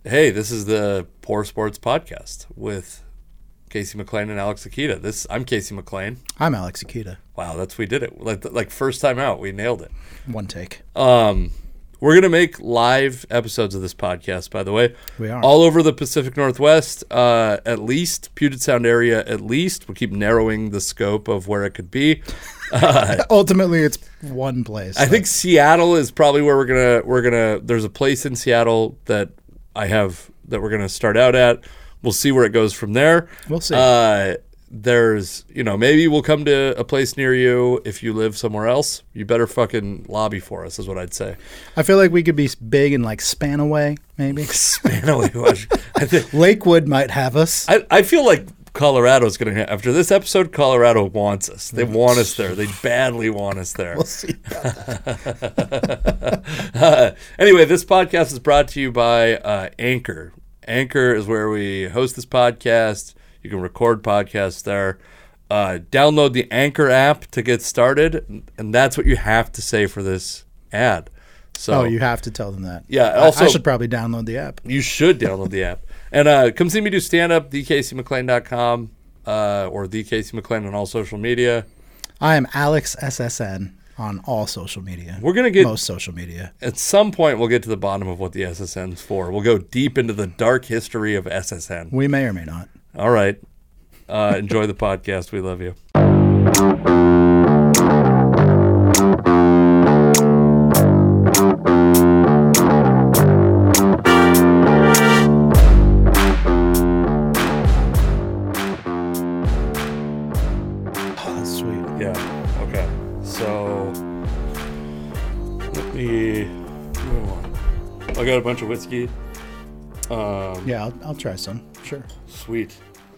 Hey, this is the Poor Sports Podcast with Casey McLean and Alex Akita. I'm Casey McLean. I'm Alex Akita. Wow, we did it. Like first time out, we nailed it. One take. We're going to make live episodes of this podcast, by the way. We are. All over the Pacific Northwest, at least. Puget Sound area, at least. We'll keep narrowing the scope of where it could be. Ultimately, it's one place. I think Seattle is probably where we're gonna. There's a place in Seattle that we're gonna start out at. We'll see where it goes from there. We'll see. There's, maybe we'll come to a place near you. If you live somewhere else, you better fucking lobby for us, is what I'd say. I feel like we could be big in like Spanaway, maybe. Spanaway. I think Lakewood might have us. I feel like Colorado's going to, after this episode, Colorado wants us. They want us there. They badly want us there. We'll see. Anyway, this podcast is brought to you by Anchor. Anchor is where we host this podcast. You can record podcasts there. Download the Anchor app to get started, and that's what you have to say for this ad. So, you have to tell them that. Yeah. Also, I should probably download the app. You should download the app. And come see me do stand-up, thecaseyMcLean.com, or thecaseyMcLean on all social media. I am Alex SSN on all social media. We're going to get... most social media. At some point, we'll get to the bottom of what the SSN's for. We'll go deep into the dark history of SSN. We may or may not. All right. Enjoy the podcast. We love you. Oh, that's sweet. Yeah. Okay. So let me move on. I got a bunch of whiskey. Yeah, I'll try some. Sure. Sweet.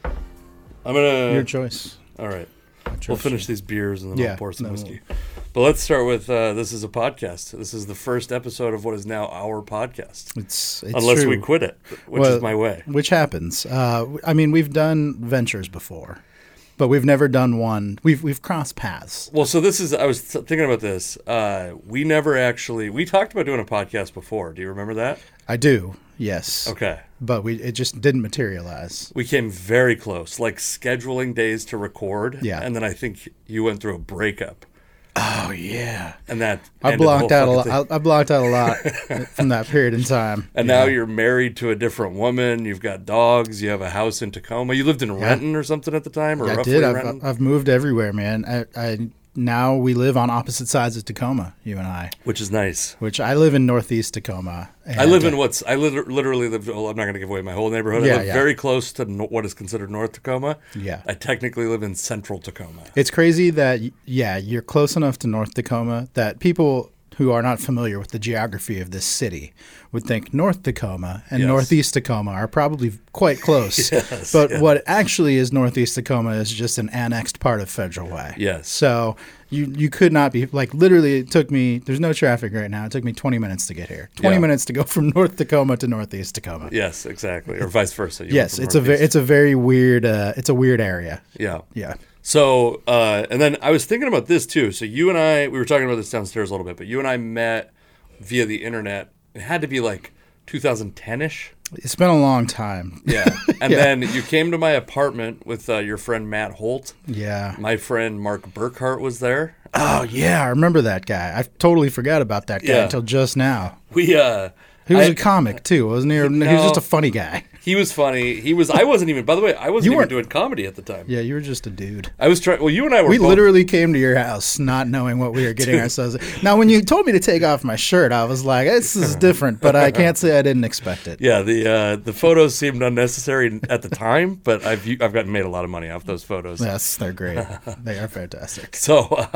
I'm gonna. Your choice. All right. We'll finish these beers and then Yeah, I'll pour some no, whiskey. But let's start with this is a podcast. This is the first episode of what is now our podcast. It's Unless true. we quit it, which is my way. Which happens. I mean, we've done ventures before, but we've never done one. We've crossed paths. Well, so I was thinking about this. We talked about doing a podcast before. Do you remember that? I do, yes. Okay. But it just didn't materialize. We came very close, like scheduling days to record. Yeah. And then I think you went through a breakup. Oh yeah. And that I blocked out a lot. I blocked out a lot from that period in time. And now you're married to a different woman. You've got dogs. You have a house in Tacoma. You lived in Renton or something at the time, or I roughly did. Renton. I've moved everywhere, man. I now we live on opposite sides of Tacoma, you and I. Which is nice. Which I live in Northeast Tacoma. I live in literally live. Well, I'm not going to give away my whole neighborhood. I live very close to what is considered North Tacoma. Yeah. I technically live in Central Tacoma. It's crazy that you're close enough to North Tacoma that people who are not familiar with the geography of this city would think North Tacoma and Northeast Tacoma are probably quite close. But what actually is Northeast Tacoma is just an annexed part of Federal Way. Yes. So you could not be, like, literally it took me, there's no traffic right now. It took me 20 minutes to get here. 20 minutes to go from North Tacoma to Northeast Tacoma. Yes, exactly. Or vice versa. Yes, it's a very weird, it's a weird area. Yeah. Yeah. So, and then I was thinking about this too. So you and I, we were talking about this downstairs a little bit, but you and I met via the internet. It had to be like 2010-ish. It's been a long time. Yeah. And then you came to my apartment with your friend Matt Holt. Yeah. My friend Mark Burkhart was there. Oh, yeah. I remember that guy. I totally forgot about that guy until just now. He was a comic too, wasn't he? He was just a funny guy. He was funny. I wasn't even, by the way, I wasn't even doing comedy at the time. Yeah, you were just a dude. I was trying, well, you and I were We literally came to your house not knowing what we were getting ourselves. Now, when you told me to take off my shirt, I was like, this is different, but I can't say I didn't expect it. Yeah, the photos seemed unnecessary at the time, but I've gotten made a lot of money off those photos. Yes, they're great. They are fantastic. So,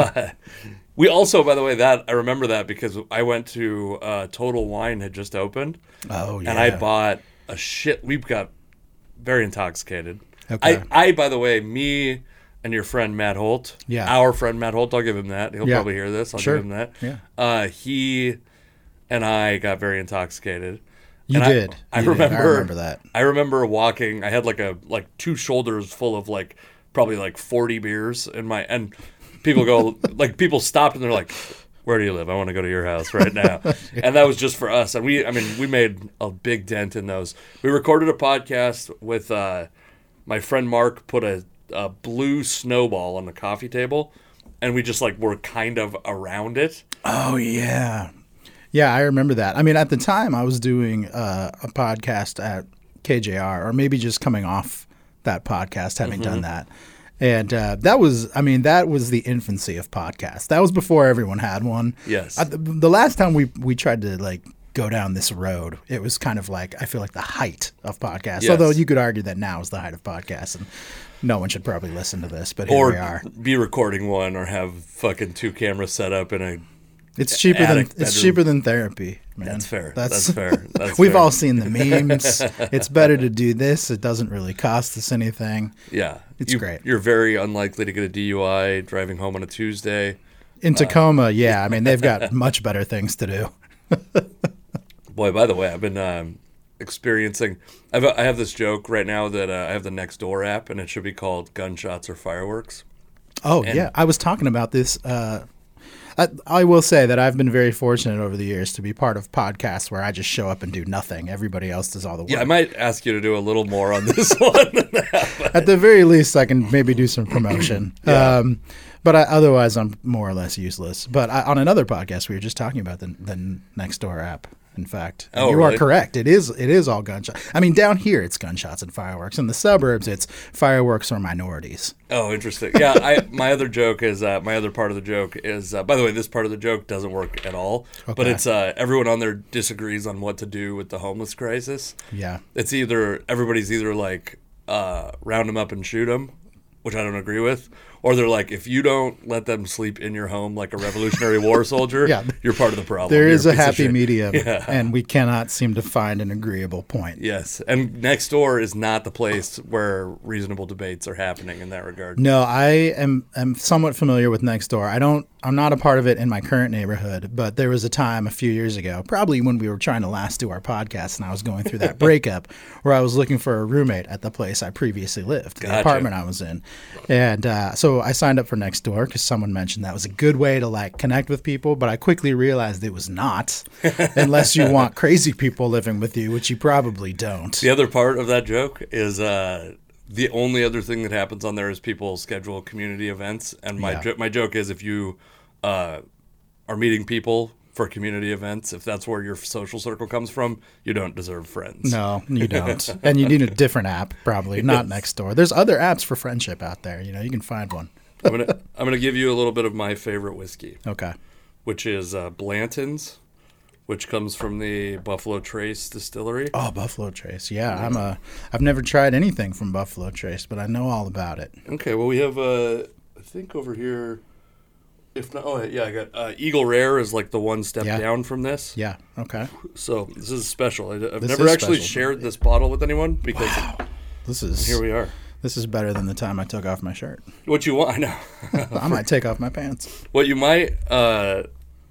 we also, by the way, I remember that because I went to Total Wine had just opened. Oh, yeah. And I bought a shit. We got very intoxicated. Okay. I, by the way, me and your friend Matt Holt. Yeah. Our friend Matt Holt. I'll give him that. He'll probably hear this. I'll give him that. Yeah. He and I got very intoxicated. You did. I remember that. I remember walking. I had like two shoulders full of probably 40 beers in my, and people go, people stopped and they're like, where do you live? I want to go to your house right now. And that was just for us. And we made a big dent in those. We recorded a podcast with my friend Mark put a blue snowball on the coffee table, and we just like were kind of around it. Oh, yeah. Yeah, I remember that. I mean, at the time, I was doing a podcast at KJR, or maybe just coming off that podcast, having done that. And that was the infancy of podcasts. That was before everyone had one. Yes. The last time we tried to like go down this road, it was kind of like, I feel like the height of podcasts. Yes. Although you could argue that now is the height of podcasts, and no one should probably listen to this, but here we are. Or be recording one, or have fucking 2 cameras set up in a It's cheaper than therapy, man. That's fair. That's fair. We've all seen the memes. It's better to do this. It doesn't really cost us anything. Yeah. It's great. You're very unlikely to get a DUI driving home on a Tuesday. In Tacoma, yeah. I mean, they've got much better things to do. Boy, by the way, I've been experiencing. I have this joke right now that I have the Nextdoor app, and it should be called Gunshots or Fireworks. Oh, yeah. I was talking about this. I will say that I've been very fortunate over the years to be part of podcasts where I just show up and do nothing. Everybody else does all the work. Yeah, I might ask you to do a little more on this one. At the very least, I can maybe do some promotion. Yeah. But otherwise, I'm more or less useless. But on another podcast, we were just talking about the Nextdoor app. In fact, and you really? are correct. It is all gunshots. I mean, down here it's gunshots and fireworks. In the suburbs, it's fireworks or minorities. Oh, interesting. Yeah, my other joke is my other part of the joke is. By the way, this part of the joke doesn't work at all. Okay. But it's everyone on there disagrees on what to do with the homeless crisis. Yeah, it's everybody's either like round them up and shoot them, which I don't agree with. Or they're like, if you don't let them sleep in your home like a Revolutionary War soldier, you're part of the problem. There is a happy medium, and we cannot seem to find an agreeable point. Yes, and Nextdoor is not the place where reasonable debates are happening in that regard. No, I am somewhat familiar with Nextdoor. I'm not a part of it in my current neighborhood, but there was a time a few years ago, probably when we were trying to last do our podcast, and I was going through that breakup, where I was looking for a roommate at the place I previously lived, the apartment I was in, and so I signed up for Nextdoor because someone mentioned that was a good way to like connect with people, but I quickly realized it was not, unless you want crazy people living with you, which you probably don't. The other part of that joke is the only other thing that happens on there is people schedule community events, and my joke is if you are meeting people for community events, if that's where your social circle comes from, you don't deserve friends. No, you don't. And you need a different app, probably, not Nextdoor. There's other apps for friendship out there. You know, you can find one. I'm gonna give you a little bit of my favorite whiskey. Okay. Which is Blanton's, which comes from the Buffalo Trace distillery. Oh, Buffalo Trace. Yeah, I've never tried anything from Buffalo Trace, but I know all about it. Okay, well we have I think over here. If not, I got Eagle Rare is like the one step down from this. Yeah. Okay. So this is special. I've never actually shared this bottle with anyone because here we are. This is better than the time I took off my shirt. What you want? I know. I might take off my pants. What you might I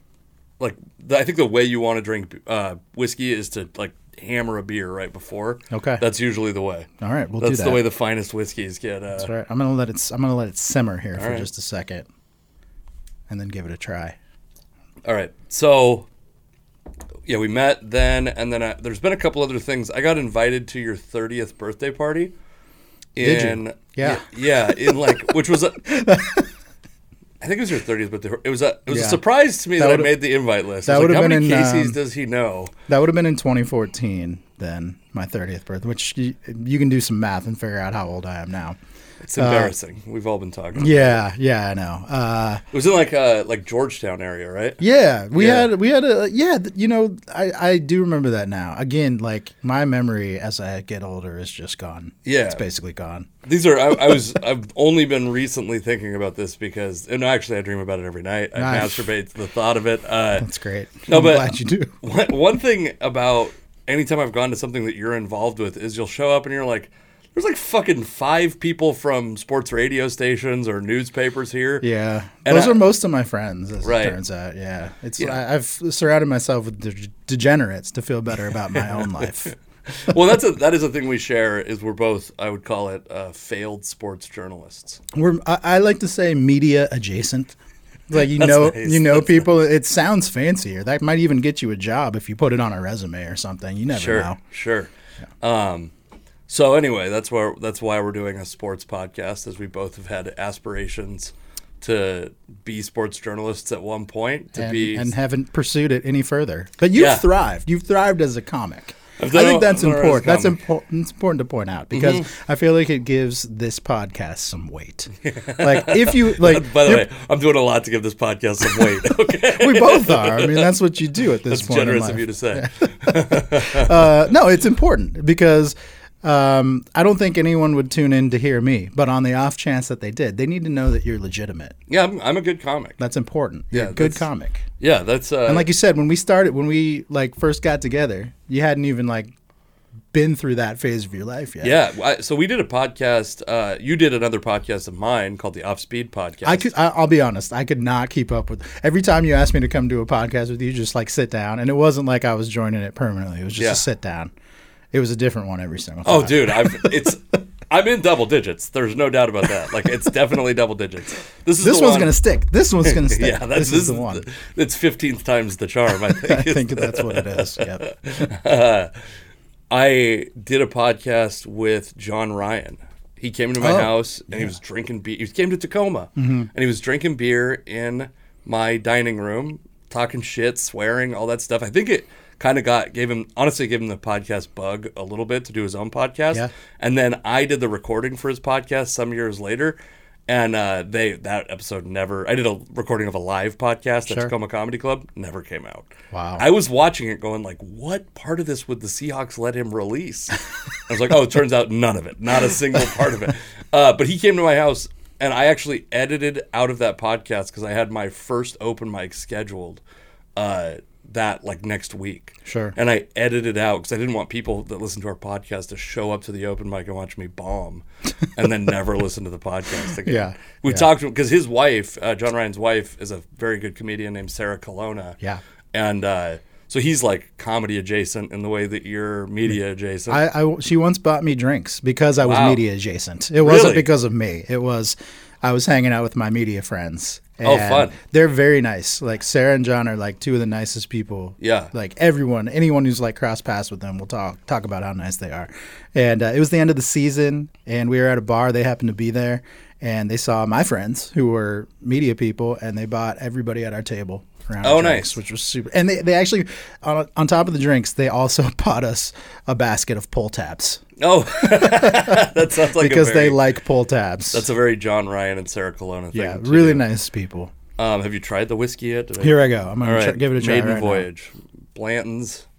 think the way you want to drink whiskey is to like hammer a beer right before. Okay. That's usually the way. All right, we'll do that. That's the way the finest whiskeys get. That's right. I'm gonna let it simmer here for just a second, and then give it a try. All right. So, yeah, we met then, and then there's been a couple other things. I got invited to your 30th birthday party. Did you? Yeah. Yeah, in like, which was, I think it was your 30th birthday. It was a surprise to me that I made the invite list. That would have been in, how many Casey's does he know? That would have been in 2014 then, my 30th birthday, which you can do some math and figure out how old I am now. It's embarrassing. We've all been talking about it. Yeah, I know. It was in like Georgetown area, right? Yeah, we had I do remember that now. Again, like my memory as I get older is just gone. Yeah. It's basically gone. These are I've only been recently thinking about this because actually I dream about it every night. I masturbate to the thought of it. That's great. No, but glad you do. One thing about anytime I've gone to something that you're involved with is you'll show up and you're like, there's like fucking 5 people from sports radio stations or newspapers here. Yeah. And those are most of my friends, as it turns out. Yeah. I've surrounded myself with degenerates to feel better about my own life. Well, that is a thing we share is we're both, I would call it, failed sports journalists. I like to say media adjacent. Like That's nice. people. It sounds fancier. That might even get you a job if you put it on a resume or something. You never know. Sure. So anyway, that's why we're doing a sports podcast, as we both have had aspirations to be sports journalists at one point, and haven't pursued it any further. But you've thrived. You've thrived as a comic. I think that's important. That's important. It's important to point out because I feel like it gives this podcast some weight. Like if you like. By the way, I'm doing a lot to give this podcast some weight. Okay, we both are. I mean, that's what you do at this point. That's generous of you to say. No, it's important because. I don't think anyone would tune in to hear me, but on the off chance that they did, they need to know that you're legitimate. Yeah, I'm a good comic. That's important. You're a good comic. Yeah, that's. And like you said, when we first got together, you hadn't even been through that phase of your life yet. Yeah, so we did a podcast. You did another podcast of mine called the Off Speed Podcast. I'll be honest, I could not keep up with. Every time you asked me to come do a podcast with you, just sit down, and it wasn't like I was joining it permanently. It was just a sit down. It was a different one every single time. Oh, dude, I'm in double digits. There's no doubt about that. It's definitely double digits. This one's gonna stick. This one's gonna stick. Yeah, this is the one. It's 15th times the charm. I think. I think that's what it is. Yep. I did a podcast with John Ryan. He came into my house and he was drinking beer. He came to Tacoma and he was drinking beer in my dining room, talking shit, swearing, all that stuff. I think it kind of gave him the podcast bug a little bit to do his own podcast. Yeah. And then I did the recording for his podcast some years later. And that episode I did a recording of a live podcast at Tacoma Comedy Club, never came out. Wow. I was watching it going what part of this would the Seahawks let him release? I was like, it turns out none of it. Not a single part of it. But he came to my house and I actually edited out of that podcast because I had my first open mic scheduled that next week. Sure. And I edited out because I didn't want people that listen to our podcast to show up to the open mic and watch me bomb and then never listen to the podcast again. Yeah. We talked because his wife, John Ryan's wife, is a very good comedian named Sarah Colonna. Yeah. And so he's comedy adjacent in the way that you're media adjacent. She once bought me drinks because I was media adjacent. It wasn't because of me. It was I was hanging out with my media friends. And fun. They're very nice. Sarah and John are two of the nicest people. Yeah. Anyone who's cross paths with them will talk about how nice they are. And it was the end of the season and we were at a bar. They happened to be there and they saw my friends who were media people and they bought everybody at our table around drinks, nice. which was super. And they actually, on top of the drinks, they also bought us a basket of pull tabs. Oh, that sounds because they like pull tabs. That's a very John Ryan and Sarah Colonna thing. Yeah, really nice people. Have you tried the whiskey yet? Here I go. I'm going to give it a try. Maiden Voyage. Blanton's.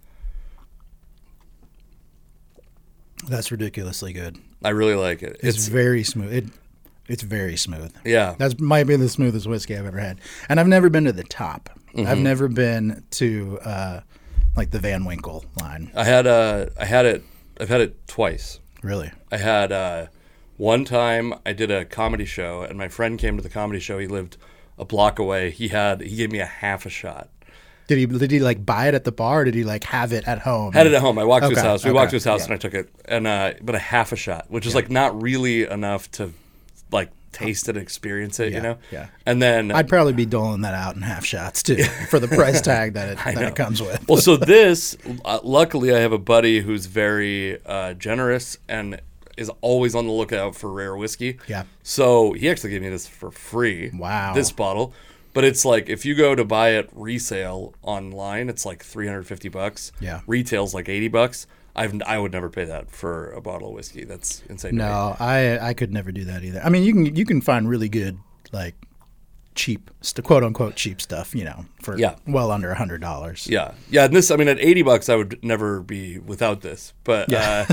That's ridiculously good. I really like it. It's very smooth. It's very smooth. Yeah. That might be the smoothest whiskey I've ever had. And I've never been to the top. Mm-hmm. I've never been to the Van Winkle line. I've had it twice. Really? I had one time I did a comedy show and my friend came to the comedy show. He lived a block away. He gave me a half a shot. Did he buy it at the bar or did he have it at home? Had it at home. I walked to his house. We walked to his house and I took it and but a half a shot, which is not really enough to taste it, experience it, you know? Yeah. And then I'd probably be doling that out in half shots too for the price tag that it comes with. Well, so this, luckily I have a buddy who's very generous and is always on the lookout for rare whiskey. Yeah. So he actually gave me this for free. Wow. This bottle. But it's if you go to buy it resale online, it's $350. Yeah. Retail's $80. I would never pay that for a bottle of whiskey. That's insane. No, I could never do that either. I mean, you can find really good cheap, quote unquote cheap stuff, for well under $100. Yeah, yeah. And this, at $80, I would never be without this. But at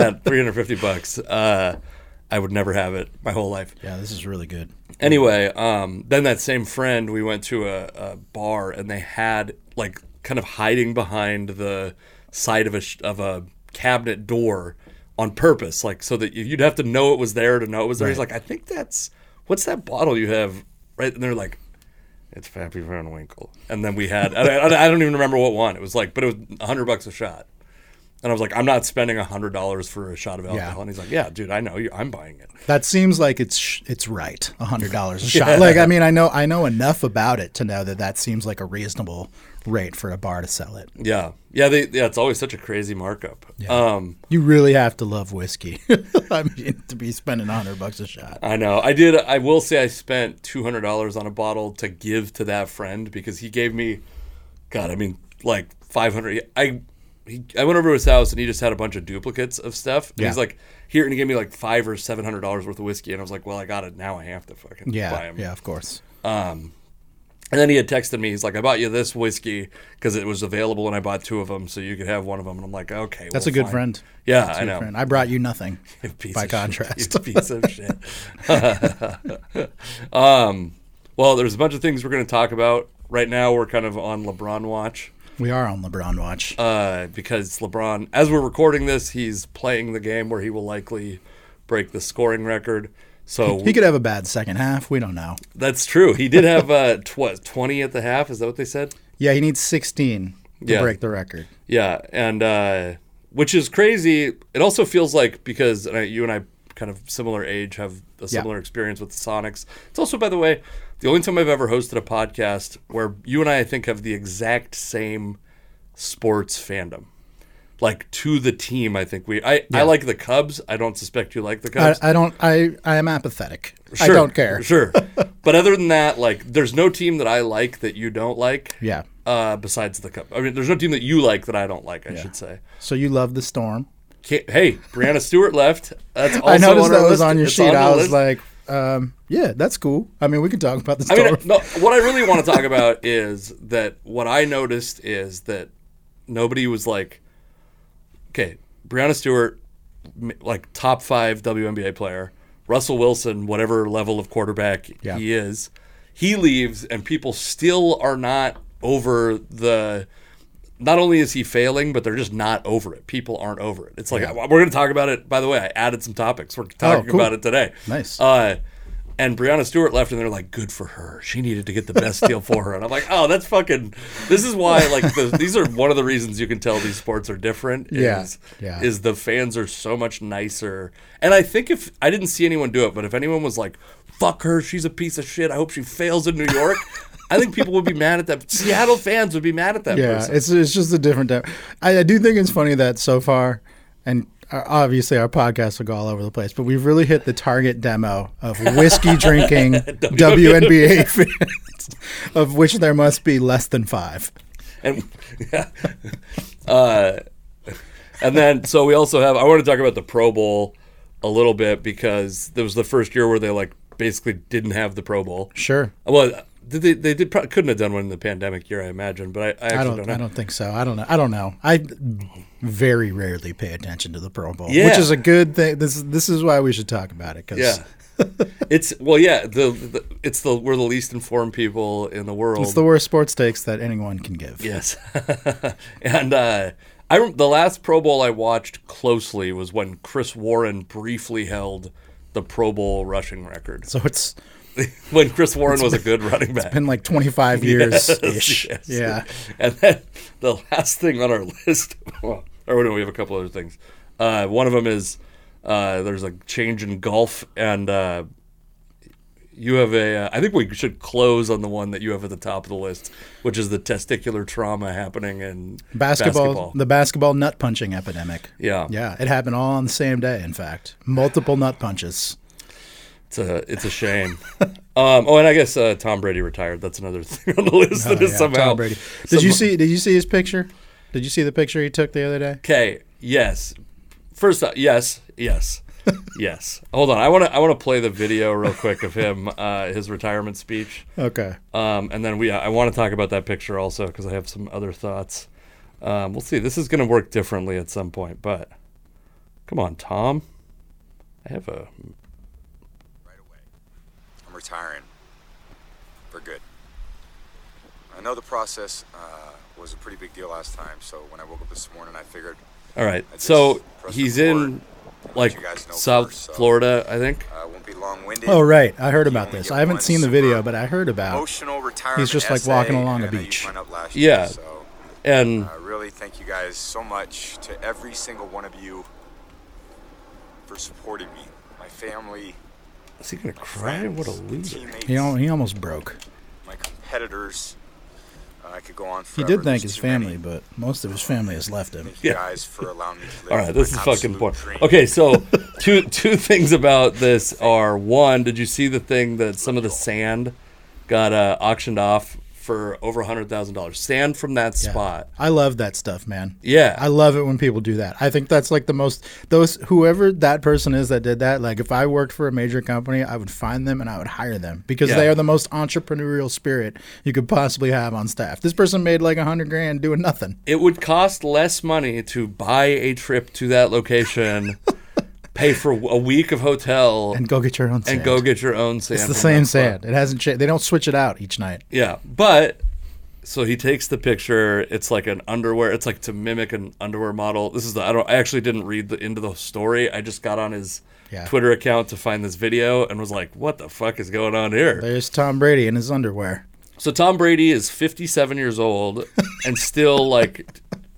$350, I would never have it my whole life. Yeah, this is really good. Anyway, then that same friend, we went to a bar and they had kind of hiding behind the side of a cabinet door on purpose, so that you'd have to know it was there to know it was there. Right. He's like, I think what's that bottle you have? Right, and they're like, it's Pappy Van Winkle. And then we had, I don't even remember what one. It was but it was $100 a shot. And I was like, I'm not spending $100 for a shot of alcohol. Yeah. And he's like, yeah, dude, I know you. I'm buying it. That seems like it's right. $100 a shot. Like, I mean, I know enough about it to know that seems like a reasonable rate for a bar to sell it. Yeah. Yeah. It's always such a crazy markup. Yeah. You really have to love whiskey. I mean, to be spending $100 a shot. I know. I will say I spent $200 on a bottle to give to that friend because he gave me, God, I mean, like 500. I went over to his house and he just had a bunch of duplicates of stuff. And he's like, here, and he gave me like $500 or $700 worth of whiskey. And I was like, well, I got it. Now I have to fucking buy him. Yeah, of course. And then he had texted me. He's like, I bought you this whiskey because it was available and I bought 2 of them so you could have one of them. And I'm like, okay. That's a good friend. Yeah, That's I know. Friend. I brought you nothing by contrast. You piece of shit. Well, there's a bunch of things we're going to talk about. Right now, we're kind of on LeBron watch. We are on LeBron watch. Because LeBron, as we're recording this, he's playing the game where he will likely break the scoring record. So he could have a bad second half. We don't know. That's true. He did have 20 at the half. Is that what they said? Yeah, he needs 16 to break the record. Yeah, and which is crazy. It also feels like, because you and I kind of similar age, have a similar experience with the Sonics. It's also, by the way, the only time I've ever hosted a podcast where you and I think, have the exact same sports fandom. Like, to the team, I think I like the Cubs. I don't suspect you like the Cubs. I am apathetic. Sure, I don't care. Sure. But other than that, like, there's no team that I like that you don't like. Yeah. Besides the Cubs. I mean, there's no team that you like that I don't like, I should say. So you love the Storm. Hey, Brianna Stewart left. That's also I noticed that was list. on your it's sheet. On I was list. like, yeah, that's cool. I mean, we can talk about the Storm. I mean, no, what I really want to talk about is that what I noticed is that nobody was like, okay, Brianna Stewart, like top 5 WNBA player. Russell Wilson, whatever level of quarterback he is, he leaves and people still are not over the... Not only is he failing, but they're just not over it. People aren't over it. It's like, we're going to talk about it. By the way, I added some topics. We're talking about it today. Nice. And Brianna Stewart left, and they're like, good for her. She needed to get the best deal for her. And I'm like, oh, that's fucking... This is why, like, these are one of the reasons you can tell these sports are different. Is the fans are so much nicer. And I think if... I didn't see anyone do it, but if anyone was like, fuck her, she's a piece of shit, I hope she fails in New York... I think people would be mad at that. Seattle fans would be mad at that person. It's just a different time. I do think it's funny that so far, and obviously our podcast will go all over the place, but we've really hit the target demo of whiskey drinking WNBA fans, of which there must be less than 5. And and then, so we also have, I want to talk about the Pro Bowl a little bit, because there was the first year where they like basically didn't have the Pro Bowl. Sure. Well, they couldn't have done one in the pandemic year, I imagine, but I actually don't know. I don't think so. I don't know. I very rarely pay attention to the Pro Bowl, which is a good thing. This is why we should talk about it. Cause we're the least informed people in the world. It's the worst sports takes that anyone can give. Yes. And the last Pro Bowl I watched closely was when Chris Warren briefly held the Pro Bowl rushing record. So it's... when Chris Warren was a good running back. It's been like 25 years-ish. Yes. Yeah. And then the last thing on our list, we have a couple other things. One of them is there's a change in golf, and you have I think we should close on the one that you have at the top of the list, which is the testicular trauma happening in basketball. The basketball nut punching epidemic. Yeah. Yeah. It happened all on the same day, in fact. Multiple nut punches. It's a shame. And I guess Tom Brady retired. That's another thing on the list that is somehow. Tom Brady. Did you see his picture? Did you see the picture he took the other day? Okay. Yes. First off, yes. Yes. Hold on. I want to play the video real quick of him, his retirement speech. Okay. And then I want to talk about that picture also, because I have some other thoughts. We'll see. This is going to work differently at some point, but come on, Tom. I have a... Retiring for good. I know the process was a pretty big deal last time, so when I woke up this morning, I figured. All right, so he's in like South Florida, I think. Won't be long-winded. Oh right, I heard about this. I haven't seen the video, but I heard about. Emotional retirement. He's just like walking along a beach. Yeah. And Really, thank you guys so much to every single one of you for supporting me, my family. is he gonna cry? What a loser! Teammates, He almost broke. my competitors. I could go on He forever. did thank There's his too family, many. but most of his family has left him. Thank you Yeah. guys for allowing me to live All right, this my is fucking absolute important. dream. Okay, so two things about this are, one, did you see the thing that some of the sand got auctioned off for over $100,000? Sand from that Yeah. spot. I love that stuff, man. Yeah. I love it when people do that. I think that's like the most, whoever that person is that did that, like if I worked for a major company, I would find them and I would hire them because Yeah. they are the most entrepreneurial spirit you could possibly have on staff. This person made like $100,000 doing nothing. It would cost less money to buy a trip to that location, pay for a week of hotel, And go get your own sand. and go get your own sand. It's the from same that spot. sand. It hasn't changed. They don't switch it out each night. Yeah, but so he takes the picture. It's like an underwear. It's like to mimic an underwear model. This is I actually didn't read into the story. I just got on his Yeah. Twitter account to find this video and was like, "What the fuck is going on here?" There's Tom Brady in his underwear. So Tom Brady is 57 years old and still like,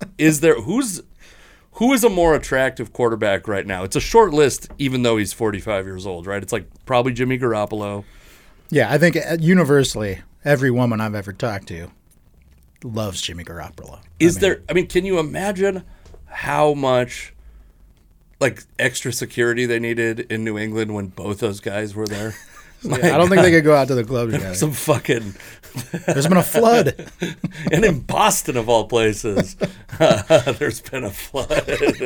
who is a more attractive quarterback right now? It's a short list, even though he's 45 years old, right? It's like probably Jimmy Garoppolo. Yeah, I think universally, every woman I've ever talked to loves Jimmy Garoppolo. Can you imagine how much like extra security they needed in New England when both those guys were there? I don't think they could go out to the club together. Some fucking, There's been a flood. and in Boston of all places, there's been a flood.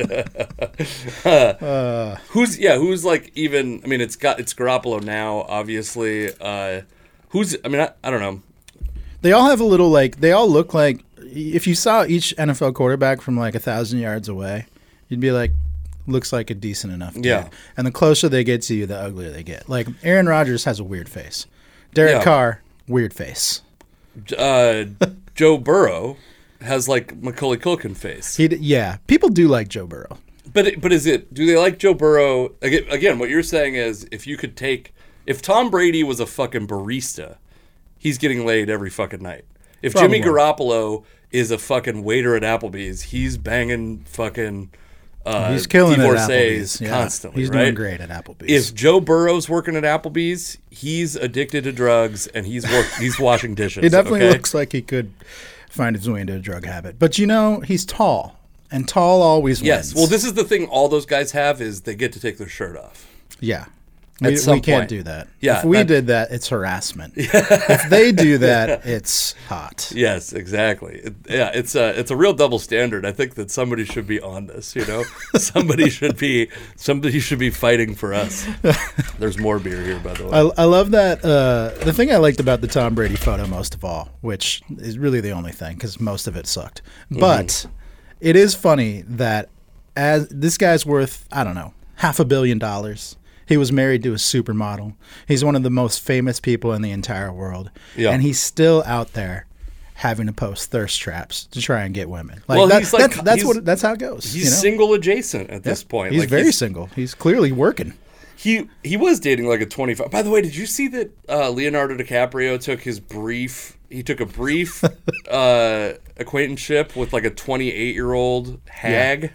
Who's like even? I mean, it's Garoppolo now, obviously. I don't know. They all have a little like. They all look like. If you saw each NFL quarterback from like 1,000 yards away, you'd be like, looks like a decent enough dude. Yeah. And the closer they get to you, the uglier they get. Like Aaron Rodgers has a weird face. Derek Yeah. Carr, weird face. Joe Burrow has like Macaulay Culkin face. People do like Joe Burrow. But do they like Joe Burrow? Again, what you're saying is if Tom Brady was a fucking barista, he's getting laid every fucking night. If Probably. Jimmy Garoppolo is a fucking waiter at Applebee's, he's banging fucking He's killing it at divorcees Applebee's. Yeah. constantly. He's right? doing great at Applebee's. If Joe Burrow's working at Applebee's, he's addicted to drugs and he's washing dishes. He definitely okay? looks like he could find his way into a drug habit. But he's tall, and tall always wins. Yes. Well, this is the thing all those guys have is they get to take their shirt off. Yeah. At We some can't point. do that. Yeah, if we did that, it's harassment. If they do that, it's hot. Yes, exactly. It's a real double standard. I think that somebody should be on this. You know, somebody should be fighting for us. There's more beer here, by the way. I love that. The thing I liked about the Tom Brady photo most of all, which is really the only thing because most of it sucked, but it is funny that as this guy's worth, I don't know, $500 million. He was married to a supermodel. He's one of the most famous people in the entire world. Yeah. And he's still out there having to post thirst traps to try and get women. Like, Well, that's how it goes. He's single adjacent at this point. He's Like, very single. He's clearly working. He was dating like a 25. By the way, did you see that Leonardo DiCaprio took a brief acquaintanceship with like a 28-year-old hag?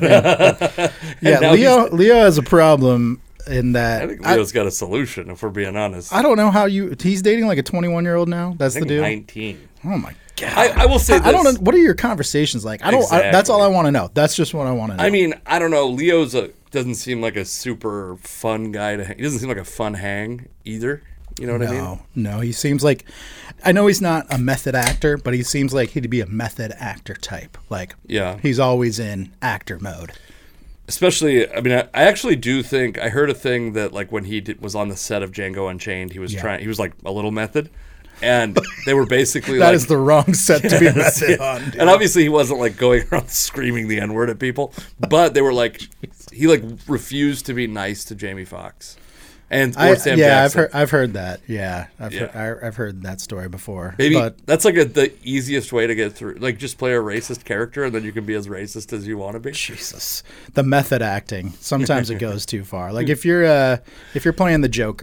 Yeah, Leo has a problem in that. I think Leo's got a solution, if we're being honest. I don't know how he's dating like a 21-year-old now. That's I the think deal. 19. Oh my god! I will say this. I don't know. What are your conversations like? That's all I want to know. That's just what I want to know. I mean, I don't know. Leo's doesn't seem like a super fun guy to hang. He doesn't seem like a fun hang either. You know what I mean? No. He seems like, I know he's not a method actor, but he seems like he'd be a method actor type. Like, Yeah. he's always in actor mode. Especially, I mean, I actually do think I heard a thing that like when he was on the set of Django Unchained, he was like a little method, and they were basically That is the wrong set to be method on. Dude. And obviously he wasn't like going around screaming the N-word at people, but they were like he like refused to be nice to Jamie Foxx and Sam Jackson. I've heard that. Yeah, I've heard that story before. Maybe but that's like the easiest way to get through. Like, just play a racist character, and then you can be as racist as you want to be. Jesus, the method acting. Sometimes it goes too far. Like if you're playing the Joker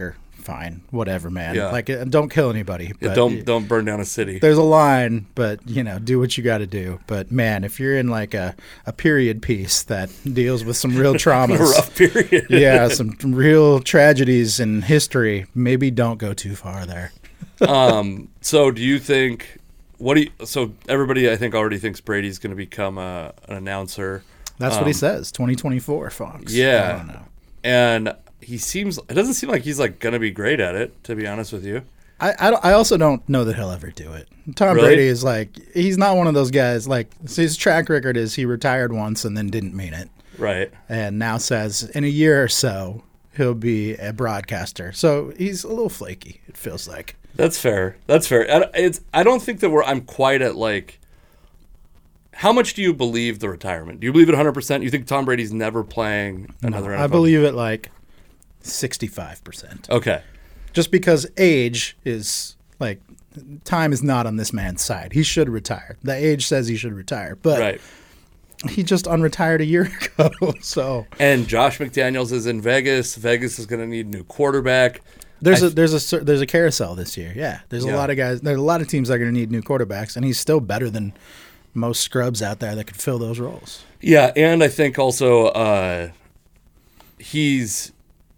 fine, whatever, man. Yeah. Like, don't kill anybody. Yeah, But don't burn down a city. there's a line, but do what you got to do. But man, if you're in like a period piece that deals with some real traumas, A rough period. yeah, some real tragedies in history, maybe don't go too far there. So do you think? So everybody, I think, already thinks Brady's going to become an announcer. That's what he says. 2024, Fox. Yeah. I don't know. And it doesn't seem like he's like going to be great at it, to be honest with you. I also don't know that he'll ever do it. Tom Really? Brady is like, he's not one of those guys. Like, his track record is he retired once and then didn't mean it. Right. And now says in a year or so, he'll be a broadcaster. So he's a little flaky, it feels like. That's fair. I don't think that I'm quite at like, how much do you believe the retirement? Do you believe it 100%? You think Tom Brady's never playing another NFL? I believe it like 65%. Okay. Just because age is like, time is not on this man's side. He should retire. The age says he should retire. But Right. he just unretired a year ago. So And Josh McDaniels is in Vegas. Vegas is going to need a new quarterback. there's a carousel this year. Yeah, there's a Yeah. lot of guys. There's a lot of teams that are going to need new quarterbacks, and he's still better than most scrubs out there that could fill those roles. Yeah, and I think also he's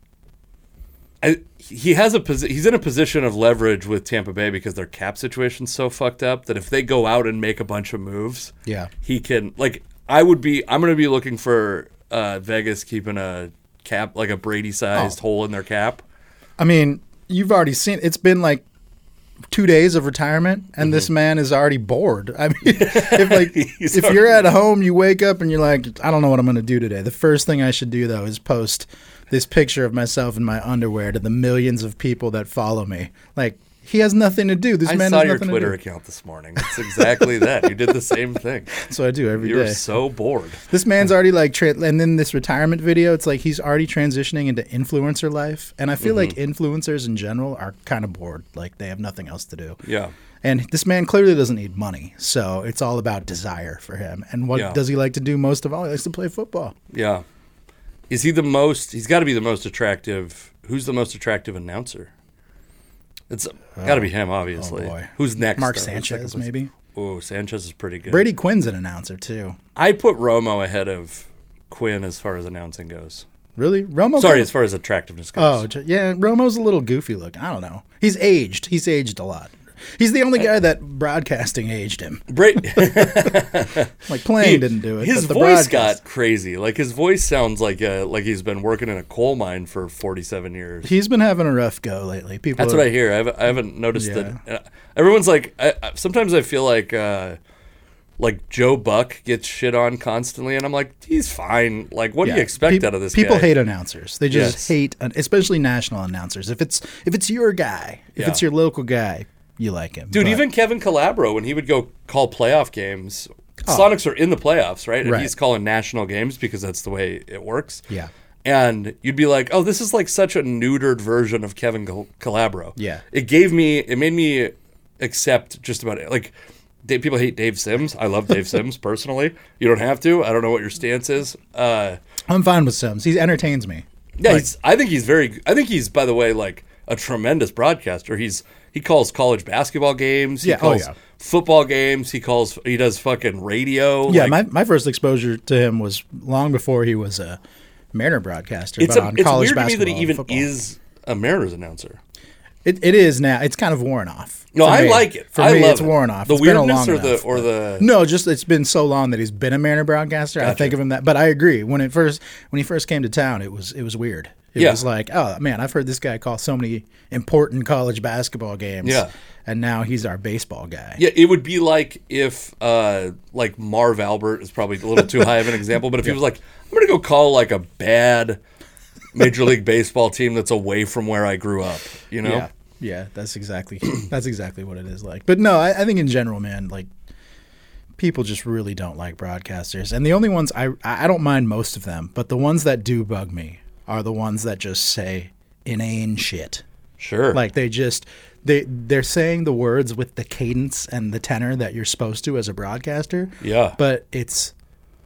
in a position of leverage with Tampa Bay because their cap situation's so fucked up that if they go out and make a bunch of moves, Yeah, he can I'm going to be looking for Vegas keeping a cap, like a Brady-sized hole in their cap. I mean, you've already seen. It's been like 2 days of retirement, and this man is already bored. I mean, if you're at home, you wake up and you're like, I don't know what I'm going to do today. The first thing I should do though is post this picture of myself in my underwear to the millions of people that follow me. Like, he has nothing to do. This I man saw has your nothing Twitter to do. account this morning. It's exactly that. You did the same thing. That's what I do every day. You were so bored. This man's already like, and then this retirement video, it's like he's already transitioning into influencer life. And I feel like influencers in general are kind of bored. Like, they have nothing else to do. Yeah. And this man clearly doesn't need money. So it's all about desire for him. And what does he like to do most of all? He likes to play football. Yeah. Is he he's got to be the most attractive. Who's the most attractive announcer? It's got to be him, obviously. Oh, boy. Who's next? Mark though? Sanchez, maybe? Oh, Sanchez is pretty good. Brady Quinn's an announcer, too. I put Romo ahead of Quinn as far as announcing goes. Really? Romo? Sorry, as far as attractiveness goes. Yeah. Romo's a little goofy looking. I don't know. He's aged. He's aged a lot. He's the only guy that broadcasting aged him. Like, playing didn't do it. His but the voice broadcast- got crazy. Like, his voice sounds like he's been working in a coal mine for 47 years. He's been having a rough go lately. That's what I hear. I haven't noticed that. Everyone's like, sometimes I feel like Joe Buck gets shit on constantly, and I'm like, he's fine. Like, what do you expect out of this People guy? hate announcers. They just hate, especially national announcers. If it's your guy, if it's your local guy, you like him. Dude, But- even Kevin Calabro, when he would go call playoff games, Sonics are in the playoffs, right? And he's calling national games because that's the way it works. Yeah. And you'd be like, oh, this is like such a neutered version of Kevin Calabro. Yeah. It made me accept just about it. Like, people hate Dave Sims. I love Dave Sims personally. You don't have to. I don't know what your stance is. I'm fine with Sims. He entertains me. Yeah, I think he's, by the way, like a tremendous broadcaster. He calls college basketball games. He calls football games. He does fucking radio. Yeah, like, my first exposure to him was long before he was a Mariner broadcaster. It's on college weird to me that he basketball and even football. is a Mariners announcer. It is now. It's kind of worn off. No, For I me. like it. For I me, love it's it. worn off. The It's been a weirdness long or enough. the No, just it's been so long that he's been a Mariner broadcaster. I think of him that. But I agree. When he first came to town, it was weird. It was like, oh man, I've heard this guy call so many important college basketball games. Yeah. And now he's our baseball guy. Yeah, it would be like if like Marv Albert is probably a little too high of an example, but if he was like, I'm gonna go call like a bad Major League Baseball team that's away from where I grew up, you know? Yeah, that's exactly what it is like. But no, I think in general, man, like people just really don't like broadcasters. And the only ones I don't mind most of them, but the ones that do bug me are the ones that just say inane shit. Sure. Like they're saying the words with the cadence and the tenor that you're supposed to as a broadcaster. Yeah. But it's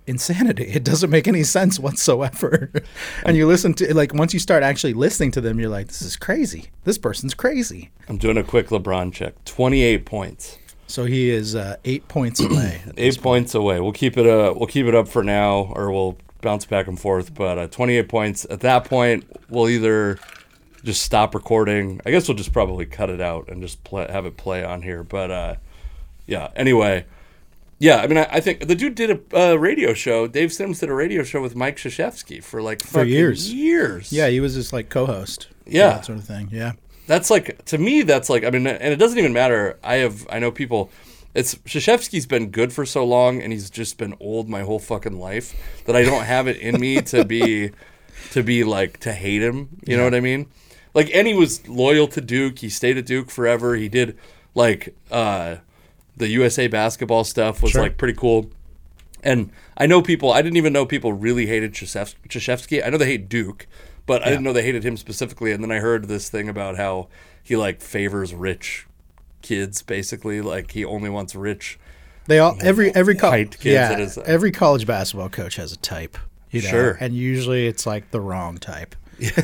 insanity. It doesn't make any sense whatsoever. And you listen to, like, once you start actually listening to them, you're like, this is crazy. This person's crazy. I'm doing a quick LeBron check. 28 points. So he is 8 points away. 8 points away. We'll keep it up for now, or we'll bounce back and forth. But 28 points. At that point, we'll either just stop recording. I guess we'll just probably cut it out and just have it play on here. But yeah. Anyway, yeah. I mean, I think the dude did a radio show. Dave Sims did a radio show with Mike Krzyzewski for like years. Yeah, he was his like co-host. Yeah, that sort of thing. Yeah. That's like, to me, that's like, I mean, and it doesn't even matter. I know people. Krzyzewski's been good for so long, and he's just been old my whole fucking life that I don't have it in me to be like, to hate him. You know what I mean? Like, and he was loyal to Duke. He stayed at Duke forever. He did like the USA basketball stuff was like pretty cool. And I didn't even know people really hated Krzyzewski. I know they hate Duke, but I didn't know they hated him specifically. And then I heard this thing about how he like favors rich kids, basically. Like he only wants rich. They all every kids. Every college basketball coach has a type. You know? Sure. And usually it's like the wrong type.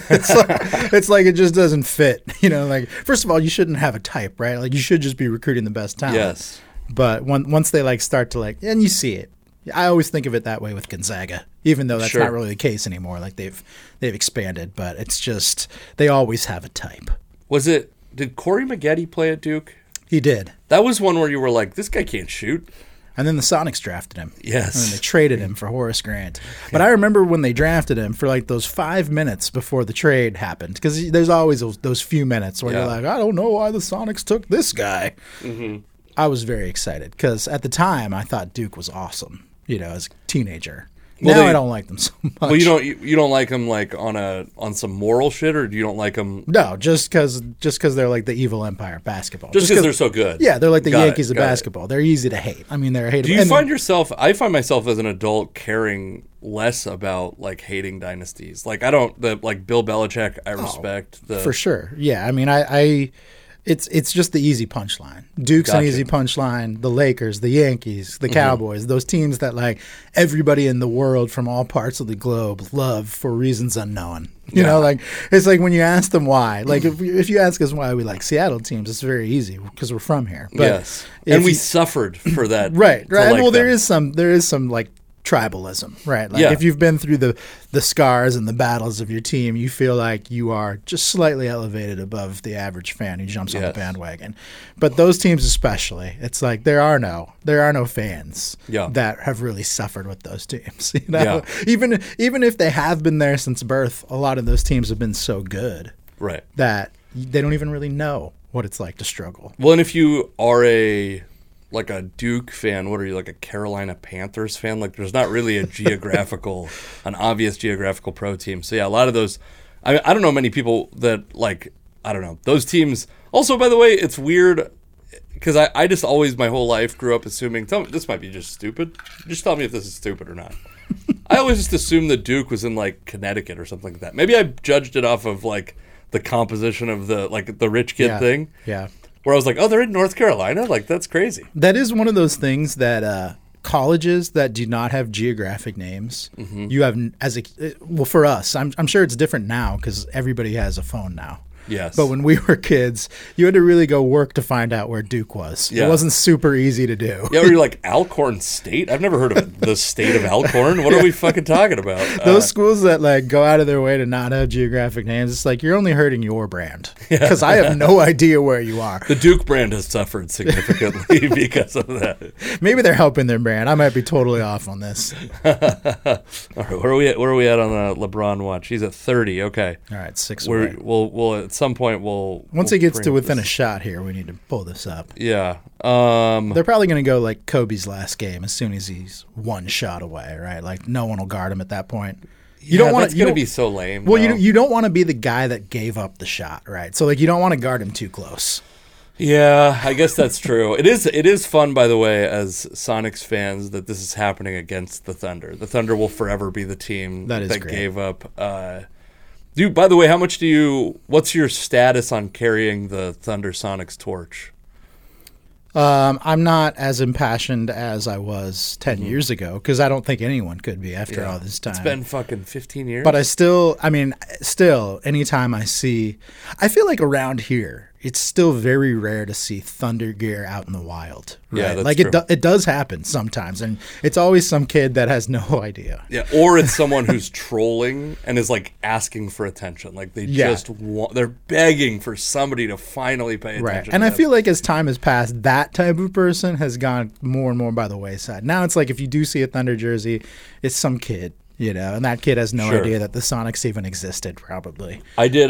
it's like it just doesn't fit. You know, like first of all, you shouldn't have a type, right? Like you should just be recruiting the best talent. Yes. But once they like start to like, and you see it. I always think of it that way with Gonzaga, even though that's not really the case anymore. Like they've expanded, but it's just they always have a type. Did Corey Maggette play at Duke? He did. That was one where you were like, this guy can't shoot. And then the Sonics drafted him. Yes. And then they traded him for Horace Grant. But I remember when they drafted him for like those 5 minutes before the trade happened. Because there's always those few minutes where you're like, I don't know why the Sonics took this guy. Mm-hmm. I was very excited because at the time I thought Duke was awesome, you know, as a teenager. Now I don't like them so much. Well, you don't like them like on some moral shit, or you don't like them? No, just because they're like the evil empire of basketball. Just because they're so good. Yeah, they're like the Yankees of basketball. They're easy to hate. I mean, they're hateable. Do you find yourself? I find myself as an adult caring less about like hating dynasties. Like I don't like Bill Belichick. I respect for sure. Yeah, I mean, It's just the easy punchline. Duke's an easy punchline. The Lakers, the Yankees, the Cowboys, those teams that like everybody in the world from all parts of the globe love for reasons unknown. You know, like it's like when you ask them why. Like if you ask us why we like Seattle teams, it's very easy because we're from here. But yes, and we suffered for that. Right. Like well, there is some like tribalism, right? Like if you've been through the scars and the battles of your team, you feel like you are just slightly elevated above the average fan who jumps on the bandwagon. But those teams especially, it's like there are no fans that have really suffered with those teams. You know? Even if they have been there since birth, a lot of those teams have been so good that they don't even really know what it's like to struggle. Well, and if you are a Duke fan, what are you, like a Carolina Panthers fan? Like there's not really an obvious geographical pro team. So yeah, a lot of those, I mean, I don't know many people that like, I don't know, those teams. Also, by the way, it's weird because I just always my whole life grew up assuming, this might be just stupid. Just tell me if this is stupid or not. I always just assumed that Duke was in like Connecticut or something like that. Maybe I judged it off of like the composition of the rich kid thing. Yeah. Where I was like, oh, they're in North Carolina? Like, that's crazy. That is one of those things that colleges that do not have geographic names, you have for us, I'm sure it's different now because everybody has a phone now. Yes. But when we were kids, you had to really go work to find out where Duke was. Yeah. It wasn't super easy to do. Yeah, or you're like, Alcorn State? I've never heard of the state of Alcorn. What are we fucking talking about? Those schools that like go out of their way to not have geographic names, it's like you're only hurting your brand because I have no idea where you are. The Duke brand has suffered significantly because of that. Maybe they're helping their brand. I might be totally off on this. All right, where are we at on the LeBron watch? He's at 30. Okay. All right, 6 away. We'll at some point once he gets to within a shot here, we need to pull this up. Yeah. They're probably going to go like Kobe's last game as soon as he's one shot away, right? Like no one will guard him at that point. You don't want. That's going to be so lame. Well, you don't want to be the guy that gave up the shot, right? So like you don't want to guard him too close. Yeah, I guess that's true. It is fun, by the way, as Sonics fans, that this is happening against the Thunder. The Thunder will forever be the team that gave up. Dude, by the way, what's your status on carrying the Thunder Sonics torch? I'm not as impassioned as I was 10 years ago because I don't think anyone could be after all this time. It's been fucking 15 years. But still, anytime I feel like around here, it's still very rare to see thunder gear out in the wild. Right? Yeah, that's like true. It does happen sometimes, and it's always some kid that has no idea. Yeah, or it's someone who's trolling and is like asking for attention. Like they're begging for somebody to finally pay attention. Right. And I feel like as time has passed, that type of person has gone more and more by the wayside. Now it's like if you do see a Thunder jersey, it's some kid, and that kid has no idea that the Sonics even existed, probably.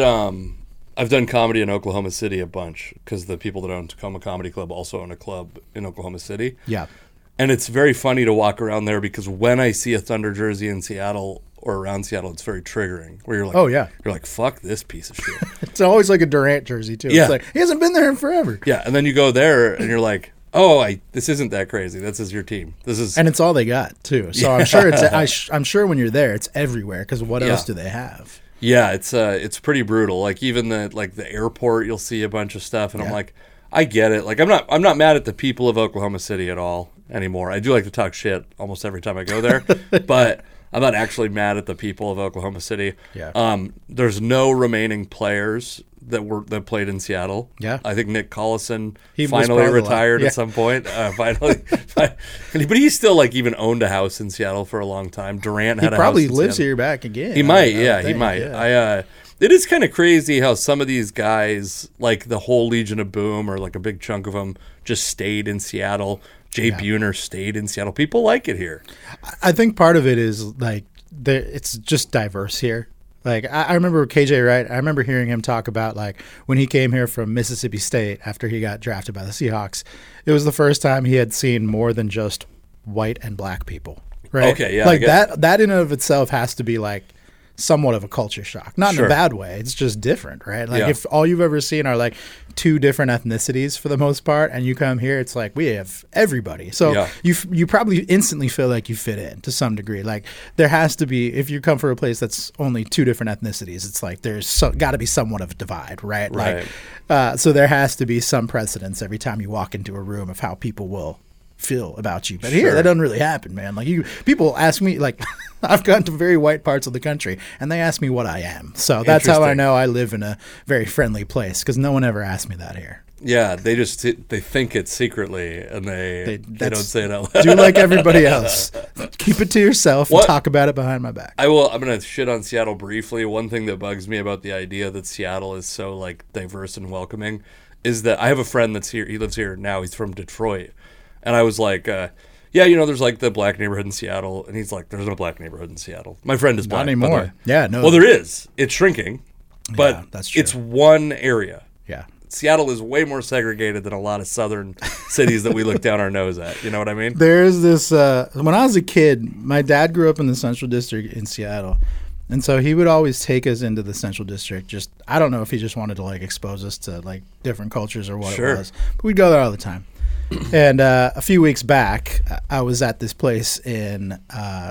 I've done comedy in Oklahoma City a bunch because the people that own Tacoma Comedy Club also own a club in Oklahoma City. Yeah. And it's very funny to walk around there because when I see a Thunder jersey in Seattle or around Seattle, it's very triggering. Where you're like, oh yeah, you're like, fuck this piece of shit. It's always like a Durant jersey too. Yeah. It's like he hasn't been there in forever. Yeah, and then you go there and you're like, oh, this isn't that crazy. This is your team. And it's all they got too. So I'm sure I'm sure when you're there, it's everywhere because what else do they have? Yeah, it's pretty brutal. Like even the airport, you'll see a bunch of stuff, and I'm like, I get it. Like I'm not mad at the people of Oklahoma City at all anymore. I do like to talk shit almost every time I go there, but I'm not actually mad at the people of Oklahoma City. Yeah. There's no remaining players that played in Seattle. Yeah. I think Nick Collison He was finally part of the retired line. at some point. Finally, but he still like even owned a house in Seattle for a long time. Durant had He a probably house in lives Seattle. here back again. He might, I yeah, think, he might. yeah. It is kind of crazy how some of these guys, like the whole Legion of Boom, or like a big chunk of them, just stayed in Seattle. Jay Buhner stayed in Seattle. People like it here. I think part of it is like it's just diverse here. Like I remember KJ Wright. I remember hearing him talk about like when he came here from Mississippi State after he got drafted by the Seahawks. It was the first time he had seen more than just white and black people. Right? Okay, yeah. Like that in and of itself has to be like somewhat of a culture shock. Not in Sure. a bad way. It's just different, right? Like Yeah. if all you've ever seen are like two different ethnicities for the most part, and you come here, it's like we have everybody. So Yeah. you probably instantly feel like you fit in to some degree. Like there has to be, if you come from a place that's only two different ethnicities, it's like there's got to be somewhat of a divide, right? Right. Like, so there has to be some precedence every time you walk into a room of how people will feel about you. But here, Sure. that doesn't really happen, man. Like people ask me, like I've gone to very white parts of the country, and they ask me what I am. So that's how I Interesting. know I live in a very friendly place because no one ever asked me that here. Yeah, they think it secretly, and they don't say it out loud. Do like everybody else. Keep it to yourself and talk about it behind my back. I'm gonna shit on Seattle briefly. One thing that bugs me about the idea that Seattle is so like diverse and welcoming is that I have a friend that's here. He lives here now. He's from Detroit, and I was like, yeah, there's like the black neighborhood in Seattle, and he's like, there's no black neighborhood in Seattle. My friend is black. Not by the anymore. way. Yeah, no. Well, there is. It's shrinking, but Yeah, that's true. it's one area. Yeah. Seattle is way more segregated than a lot of southern cities that we look down our nose at. You know what I mean? There's this, when I was a kid, my dad grew up in the Central District in Seattle. And so he would always take us into the Central District. I don't know if he just wanted to like expose us to like different cultures or what Sure. it was, but we'd go there all the time. And a few weeks back, I was at this place in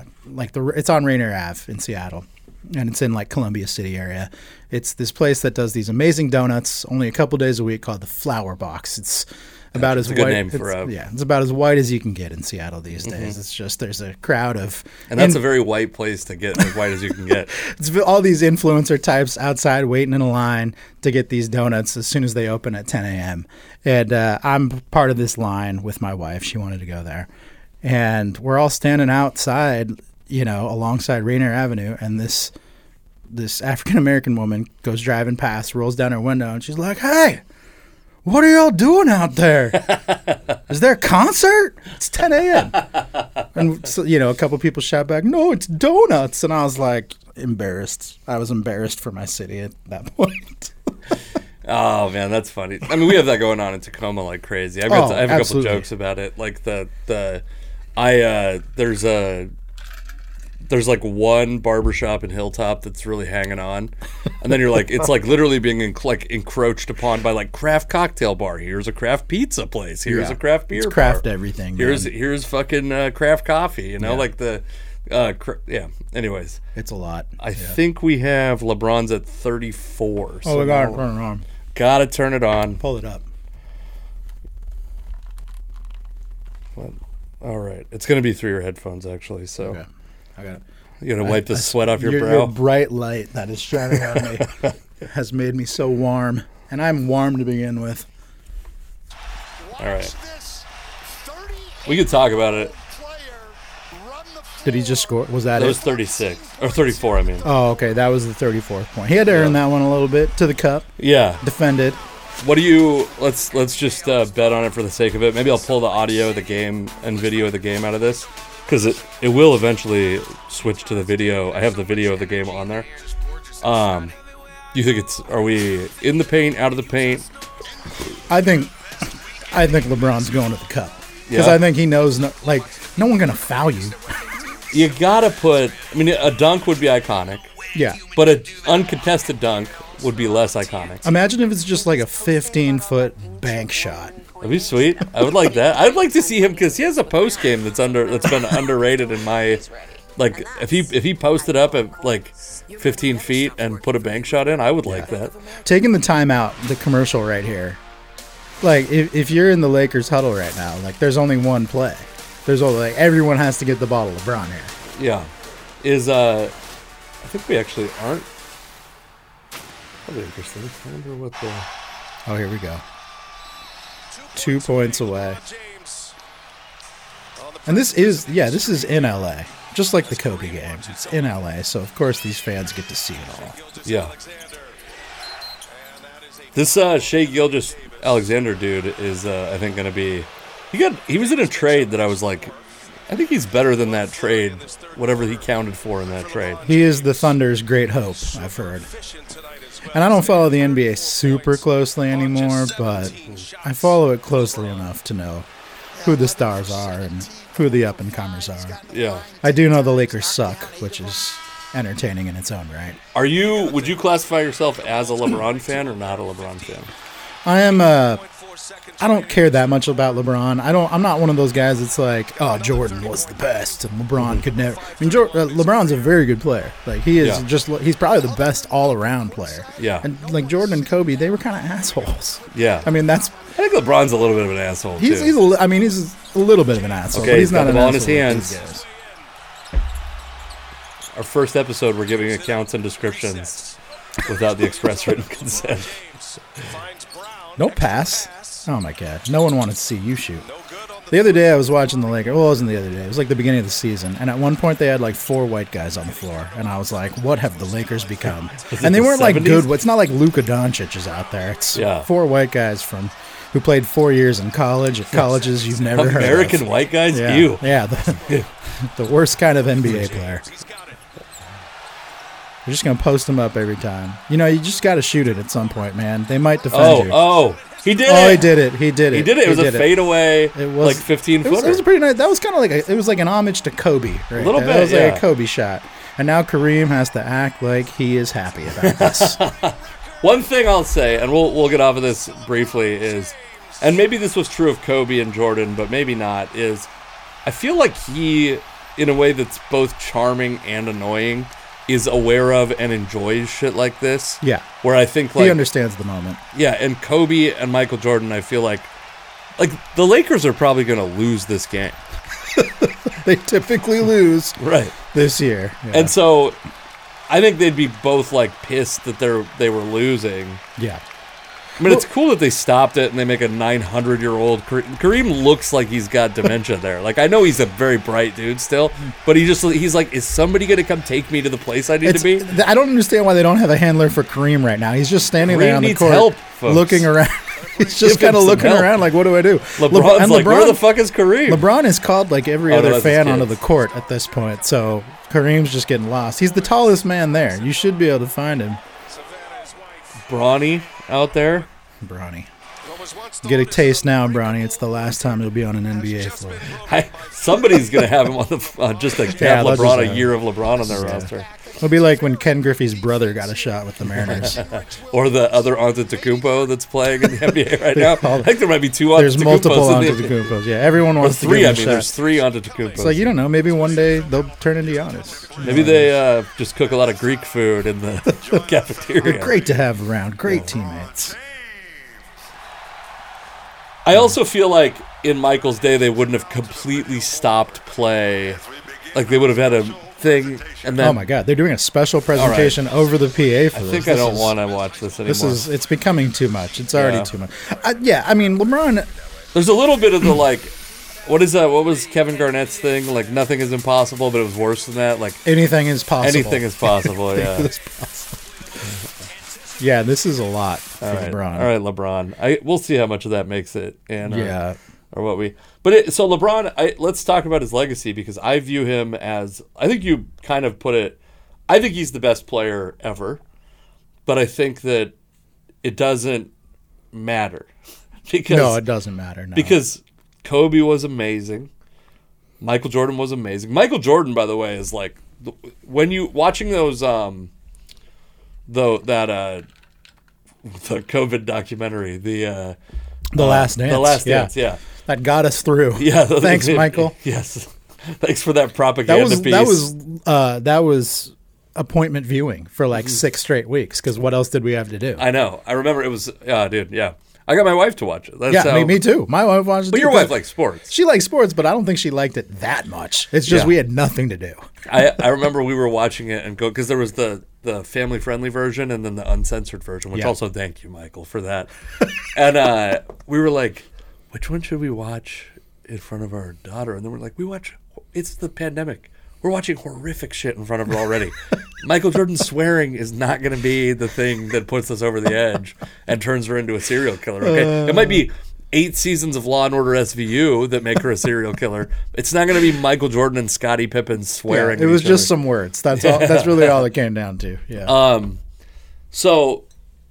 it's on Rainier Ave in Seattle, and it's in like Columbia City area. It's this place that does these amazing donuts only a couple days a week called the Flower Box. It's about as a good white. name for it's about as white as you can get in Seattle these days. It's just there's a crowd of And that's a very white place to get as white as you can get. it's all these influencer types outside waiting in a line to get these donuts as soon as they open at 10 a.m. And I'm part of this line with my wife. She wanted to go there. And we're all standing outside, alongside Rainier Avenue. And this African-American woman goes driving past, rolls down her window, and she's like, "Hey, what are y'all doing out there? Is there a concert? It's 10 a.m. And so, a couple people shout back, "No, it's donuts." And I was like embarrassed. I was embarrassed for my city at that point. Oh man, that's funny. I mean, we have that going on in Tacoma like crazy. I have a couple absolutely. jokes about it. Like there's like one barbershop in Hilltop that's really hanging on, and then you're like, it's like literally being encroached upon by like craft cocktail bar. Here's a craft pizza place. Here's a craft beer. It's craft bar. everything. Here's fucking craft coffee. Like the Anyways, it's a lot. I think we have LeBron's at 34. Oh, we got to turn it on. Gotta turn it on. Pull it up. What? All right. It's going to be through your headphones, actually. So Okay. I got it. you got to wipe the sweat off your Your brow. bright light that is shining on me has made me so warm. And I'm warm to begin with. All right. We could talk about it. Did he just score? Was that It it? was 36. Or 34, I mean. Oh, okay. That was the 34th point. He had to earn that one a little bit to the cup. Yeah. Defended. What do you... Let's just bet on it for the sake of it. Maybe I'll pull the audio of the game and video of the game out of this. Because it will eventually switch to the video. I have the video of the game on there. Do you think it's... Are we in the paint, out of the paint? I think LeBron's going to the cup. Because Yeah. I think he knows, no one going to foul you. You gotta put... I mean, a dunk would be iconic. Yeah. But an uncontested dunk would be less iconic. Imagine if it's just like a 15-foot bank shot. That'd be sweet. I would like that. I'd like to see him because he has a post game that's been underrated in my... Like, if he posted up at, like, 15 feet and put a bank shot in, I would like that. Taking the timeout, the commercial right here. Like, if you're in the Lakers huddle right now, like, there's only one play. There's only, like, everyone has to get the ball to LeBron here. Yeah. I think we actually aren't. That'd be interesting. I wonder what the... Oh, here we go. 2 points away. And this is in LA. Just like the Kobe game. It's in LA, so of course these fans get to see it all. Yeah. This Shea Gilgeous-Alexander dude is, I think, going to be... He was in a trade that I was like, I think he's better than that trade, whatever he counted for in that trade. He is the Thunder's great hope, I've heard. And I don't follow the NBA super closely anymore, but I follow it closely enough to know who the stars are and who the up-and-comers are. Yeah. I do know the Lakers suck, which is entertaining in its own right. Would you classify yourself as a LeBron fan or not a LeBron fan? I don't care that much about LeBron. I'm not one of those guys that's like, oh, Jordan was the best and LeBron could never. I mean, LeBron's a very good player. Like, he is he's probably the best all-around player. Yeah. And like Jordan and Kobe, they were kind of assholes. Yeah. I mean, I think LeBron's a little bit of an asshole, he's too. he's a little bit of an asshole. Okay, but he's got not the an ball in his asshole like hands. these guys. Our first episode, we're giving accounts and descriptions without the express written consent. Don't pass. Oh, my God. No one wanted to see you shoot. The other day I was watching the Lakers. Well, it wasn't the other day. It was like the beginning of the season. And at one point they had like 4 white guys on the floor. And I was like, what have the Lakers become? And they weren't like 70s? good. It's not like Luka Doncic is out there. It's 4 white guys who played 4 years in college at colleges you've never heard of. American white guys? Yeah. Ew. Yeah, the worst kind of NBA player. You're just going to post them up every time. You just got to shoot it at some point, man. They might defend you. He did it. Oh, he did it. He did it. He did it. It was a fadeaway, It was like 15-footer. It was a pretty nice. That was kind of like it was like an homage to Kobe. Right? A little bit, That was yeah. like a Kobe shot. And now Kareem has to act like he is happy about this. One thing I'll say, and we'll get off of this briefly, is, and maybe this was true of Kobe and Jordan, but maybe not, is I feel like he, in a way that's both charming and annoying, is aware of and enjoys shit like this. Yeah. Where I think He understands the moment. Yeah, and Kobe and Michael Jordan, I feel like the Lakers are probably going to lose this game. They typically lose Right. this year. Yeah. And so I think they'd be both like pissed that they were losing. Yeah. I mean, it's cool that they stopped it and they make a 900-year-old Kareem looks like he's got dementia there. Like, I know he's a very bright dude still, but he's like, is somebody going to come take me to the place I need to be? I don't understand why they don't have a handler for Kareem right now. He's just standing there Kareem on the needs court help, folks. looking around. He's just Give him kind of some looking help. around like, what do I do? LeBron's like, where the fuck is Kareem? LeBron has called like every Oh, no, other that's his fan onto kids. the court at this point, so Kareem's just getting lost. He's the tallest man there. You should be able to find him. Brawny out there. Bronny. Get a taste now, Bronny. It's the last time he'll be on an NBA floor. Somebody's going to have him on the just to have they'll LeBron just a year of LeBron on their roster. It'll be like when Ken Griffey's brother got a shot with the Mariners. Or the other Antetokounmpo that's playing in the NBA right now. I think there might be 2 There's multiple Antetokounmpos in the Antetokounmpos. Yeah, everyone Or wants to 3, give I him mean, a there's shot. 3 Antetokounmpos. It's like, you don't know. Maybe one day they'll turn into Giannis. Maybe they just cook a lot of Greek food in the cafeteria. Great to have around. Great teammates. I also feel like in Michael's day, they wouldn't have completely stopped play. Like, they would have had a thing, and then... Oh, my God. They're doing a special presentation over the PA for this. I think I don't want to watch this anymore. It's becoming too much. It's already too much. I mean, LeBron... There's a little bit of the, like... What is that? What was Kevin Garnett's thing? Like, nothing is impossible, but it was worse than that. Like, anything is possible. Anything is possible, yeah. Yeah, this is a lot for LeBron. All right, LeBron. We'll see how much of that makes it. And, yeah. Or what we... But so LeBron, let's talk about his legacy, because I view him as... I think you kind of put it... I think he's the best player ever. But I think that it doesn't matter. No, it doesn't matter. No. Because Kobe was amazing. Michael Jordan was amazing. Michael Jordan, by the way, is like... When you... Watching those... the COVID documentary, the Last Dance. The Last Dance, yeah. That got us through. Yeah. Thanks, Michael. Yes. Thanks for that propaganda piece. That was appointment viewing for like 6 straight weeks, because what else did we have to do? I know. I remember it was, dude, yeah. I got my wife to watch it. That's me too. My wife watched it. But your wife likes sports. She likes sports, but I don't think she liked it that much. It's just we had nothing to do. I remember we were watching it and because there was the family-friendly version and then the uncensored version, which also thank you, Michael, for that. And we were like, which one should we watch in front of our daughter? And then we're like, it's the pandemic. We're watching horrific shit in front of her already. Michael Jordan swearing is not going to be the thing that puts us over the edge and turns her into a serial killer. Okay, it might be 8 seasons of Law and Order SVU that make her a serial killer. It's not going to be Michael Jordan and Scottie Pippen swearing. It was just some words. That's all. That's really all it came down to. Yeah. So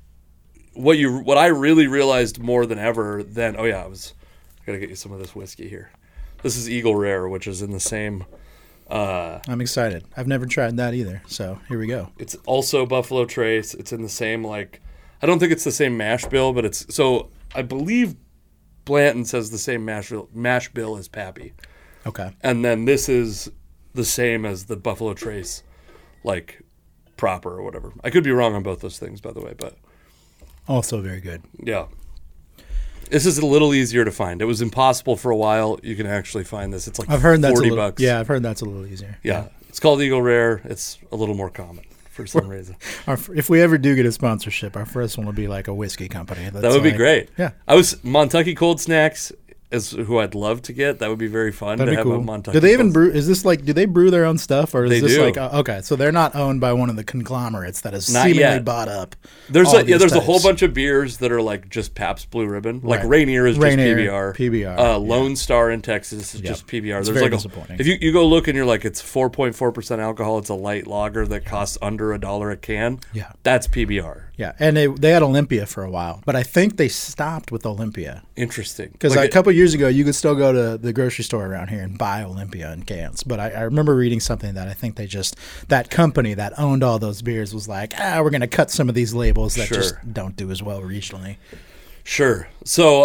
what I really realized more than ever then. I gotta get you some of this whiskey here. This is Eagle Rare, which is in the same. I'm excited. I've never tried that either. So here we go. It's also Buffalo Trace. It's in the same, like, I don't think it's the same mash bill, but it's, so I believe Blanton says the same mash bill as Pappy. Okay. And then this is the same as the Buffalo Trace, like, proper or whatever. I could be wrong on both those things, by the way, but. Also very good. Yeah. This is a little easier to find. It was impossible for a while. You can actually find this. It's like I've heard that's $40. Yeah, I've heard that's a little easier. Yeah. It's called Eagle Rare. It's a little more common for some reason. If we ever do get a sponsorship, our first one will be like a whiskey company. That would be great. Yeah. Montucky Cold Snacks is who I'd love to get. That would be very fun. That'd to be have cool. a Montucky. Do they even brew? Is this like? Do they brew their own stuff, or is they this do. like? Okay, so they're not owned by one of the conglomerates that has Not seemingly yet. bought up. There's types. a whole bunch of beers that are like just Pabst Blue Ribbon. Like Right. Rainier is Rainier, just PBR. PBR, Lone Star in Texas is just PBR. It's There's very like disappointing. if you go look and you're like it's 4.4% alcohol. It's a light lager that costs under $1 a can. Yeah. That's PBR. Yeah, and they had Olympia for a while, but I think they stopped with Olympia. Interesting. Because Like a couple years ago, you could still go to the grocery store around here and buy Olympia in cans. But I remember reading something that I think that company that owned all those beers was like, we're going to cut some of these labels that just don't do as well regionally. Sure. So,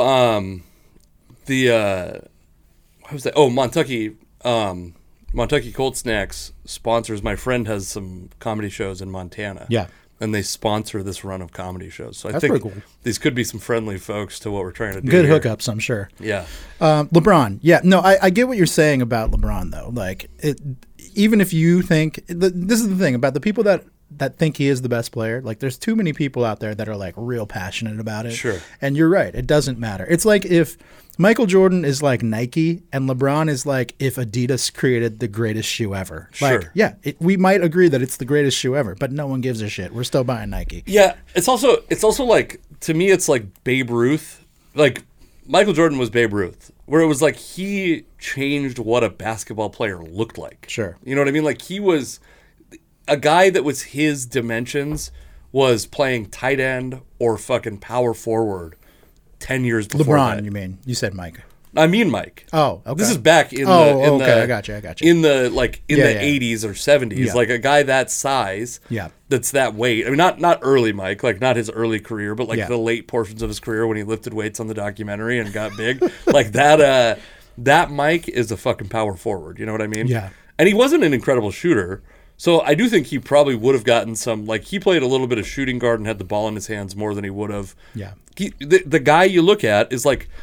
what was that? Oh, Montucky Cold Snacks sponsors. My friend has some comedy shows in Montana. Yeah. And they sponsor this run of comedy shows. So I That's think pretty cool. These could be some friendly folks to what we're trying to do. Good here. hookups, I'm sure. Yeah. LeBron. Yeah. No, I get what you're saying about LeBron, though. Like, even if you think this is the thing about the people that think he is the best player. Like, there's too many people out there that are like real passionate about it. Sure. And you're right. It doesn't matter. It's like if Michael Jordan is like Nike and LeBron is like if Adidas created the greatest shoe ever. Sure. Like, yeah, we might agree that it's the greatest shoe ever, but no one gives a shit. We're still buying Nike. Yeah. It's also like, to me, it's like Babe Ruth. Like, Michael Jordan was Babe Ruth, where it was like he changed what a basketball player looked like. Sure. You know what I mean? Like, he was a guy that was his dimensions was playing tight end or fucking power forward 10 years before LeBron, that. you mean? You said Mike. I mean Mike. Oh, okay. This is back in I got you. In the 80s or 70s, Yeah. like a guy that size, Yeah. that's that weight. I mean, not early Mike, like not his early career, but like Yeah. the late portions of his career when he lifted weights on the documentary and got big. Like that Mike is a fucking power forward. You know what I mean? Yeah. And he wasn't an incredible shooter. So I do think he probably would have gotten some, like he played a little bit of shooting guard and had the ball in his hands more than he would have. Yeah. The guy you look at is like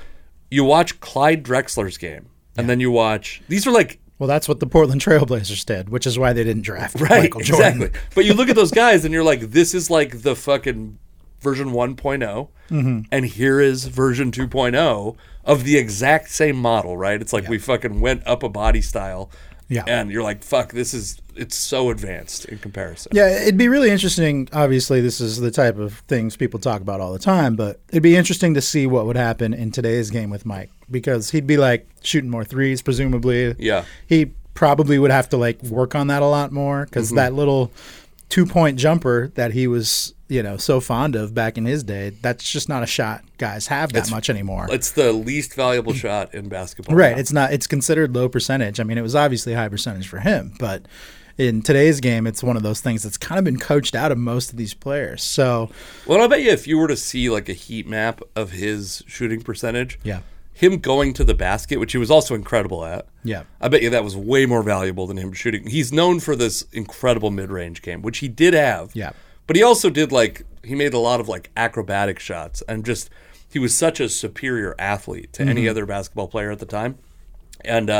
you watch Clyde Drexler's game, and then you watch. These are like. Well, that's what the Portland Trailblazers did, which is why they didn't draft Right, Michael Jordan. exactly. But you look at those guys, and you're like, this is like the fucking version 1.0, and here is version 2.0 of the exact same model, right? It's like we fucking went up a body style, and you're like, fuck, it's so advanced in comparison. Yeah, it'd be really interesting. Obviously, this is the type of things people talk about all the time, but it'd be interesting to see what would happen in today's game with Mike, because he'd be like shooting more threes, presumably. Yeah. He probably would have to like work on that a lot more, because that little 2-point jumper that he was, so fond of back in his day, that's just not a shot guys have that much anymore. It's the least valuable shot in basketball. Right. Now. It's considered low percentage. I mean, it was obviously high percentage for him, but in today's game, it's one of those things that's kind of been coached out of most of these players. So, well, I bet you if you were to see like a heat map of his shooting percentage, yeah, him going to the basket, which he was also incredible at, yeah, I bet you that was way more valuable than him shooting. He's known for this incredible mid-range game, which he did have. yeah. But he also did he made a lot of like acrobatic shots, and just he was such a superior athlete to any other basketball player at the time. And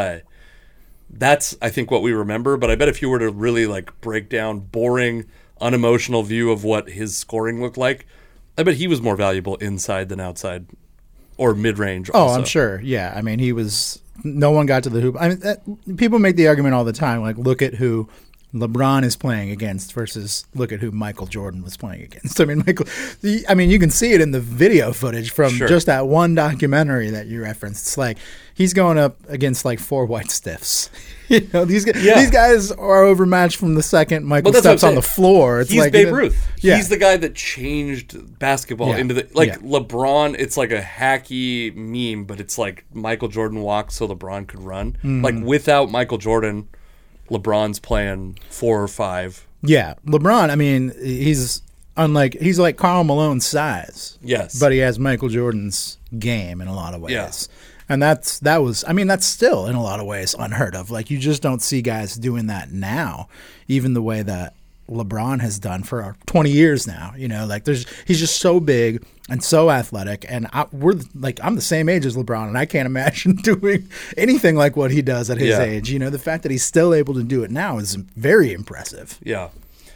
that's, I think, what we remember. But I bet if you were to really like break down boring, unemotional view of what his scoring looked like, I bet he was more valuable inside than outside or mid-range. Oh, also. I'm sure. Yeah. I mean, no one got to the hoop. I mean, people make the argument all the time, like, look at who LeBron is playing against versus look at who Michael Jordan was playing against. I mean, you can see it in the video footage from just that one documentary that you referenced. It's like he's going up against like 4 white stiffs. These guys are overmatched from the second Michael steps on the floor. He's like, Babe Ruth. Yeah. He's the guy that changed basketball into the LeBron. It's like a hacky meme, but it's like Michael Jordan walked so LeBron could run. Like without Michael Jordan, LeBron's playing 4 or 5. Yeah, LeBron. I mean, he's like Karl Malone's size. Yes, but he has Michael Jordan's game in a lot of ways. Yeah. And that's still in a lot of ways unheard of. Like, you just don't see guys doing that now, even the way that LeBron has done for 20 years now. He's just so big and so athletic, and I'm the same age as LeBron, and I can't imagine doing anything like what he does at his age. The fact that he's still able to do it now is very impressive. Yeah,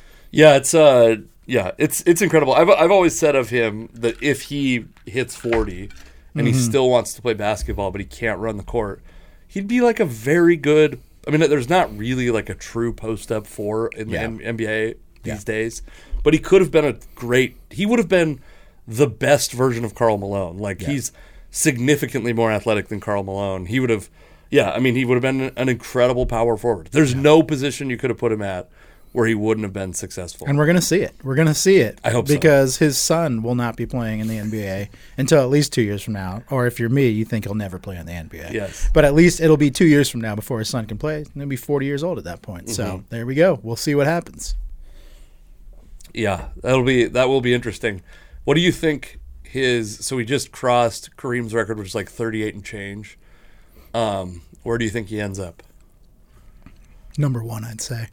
it's incredible. I've always said of him that if he hits 40 and he still wants to play basketball, but he can't run the court, he'd be like a very good. I mean, there's not really like a true post-up 4 in the NBA these days, but he could have been he would have been the best version of Karl Malone. He's significantly more athletic than Karl Malone. He would have, he would have been an incredible power forward. There's no position you could have put him at where he wouldn't have been successful. And we're going to see it. We're going to see it. I hope so. Because his son will not be playing in the NBA until at least 2 years from now. Or if you're me, you think he'll never play in the NBA. Yes. But at least it'll be 2 years from now before his son can play. He'll be 40 years old at that point. So there we go. We'll see what happens. Yeah, that will be interesting. What do you think so he just crossed Kareem's record, which is like 38 and change. Where do you think he ends up? Number 1, I'd say.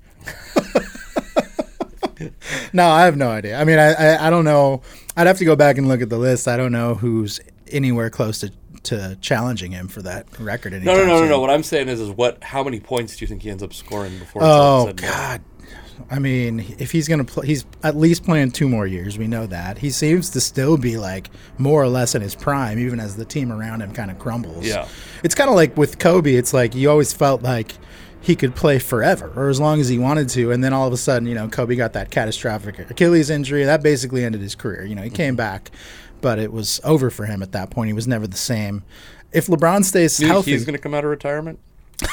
No, I have no idea. I mean, I don't know. I'd have to go back and look at the list. I don't know who's anywhere close to challenging him for that record anytime soon. No. What I'm saying is how many points do you think he ends up scoring before it's all said and done? God. I mean, if he's going to play, he's at least playing 2 more years. We know that. He seems to still be like more or less in his prime, even as the team around him kind of crumbles. Yeah. It's kind of like with Kobe. It's like you always felt like he could play forever or as long as he wanted to. And then all of a sudden, Kobe got that catastrophic Achilles injury. That basically ended his career. He came back, but it was over for him at that point. He was never the same. If LeBron stays healthy. He's going to come out of retirement?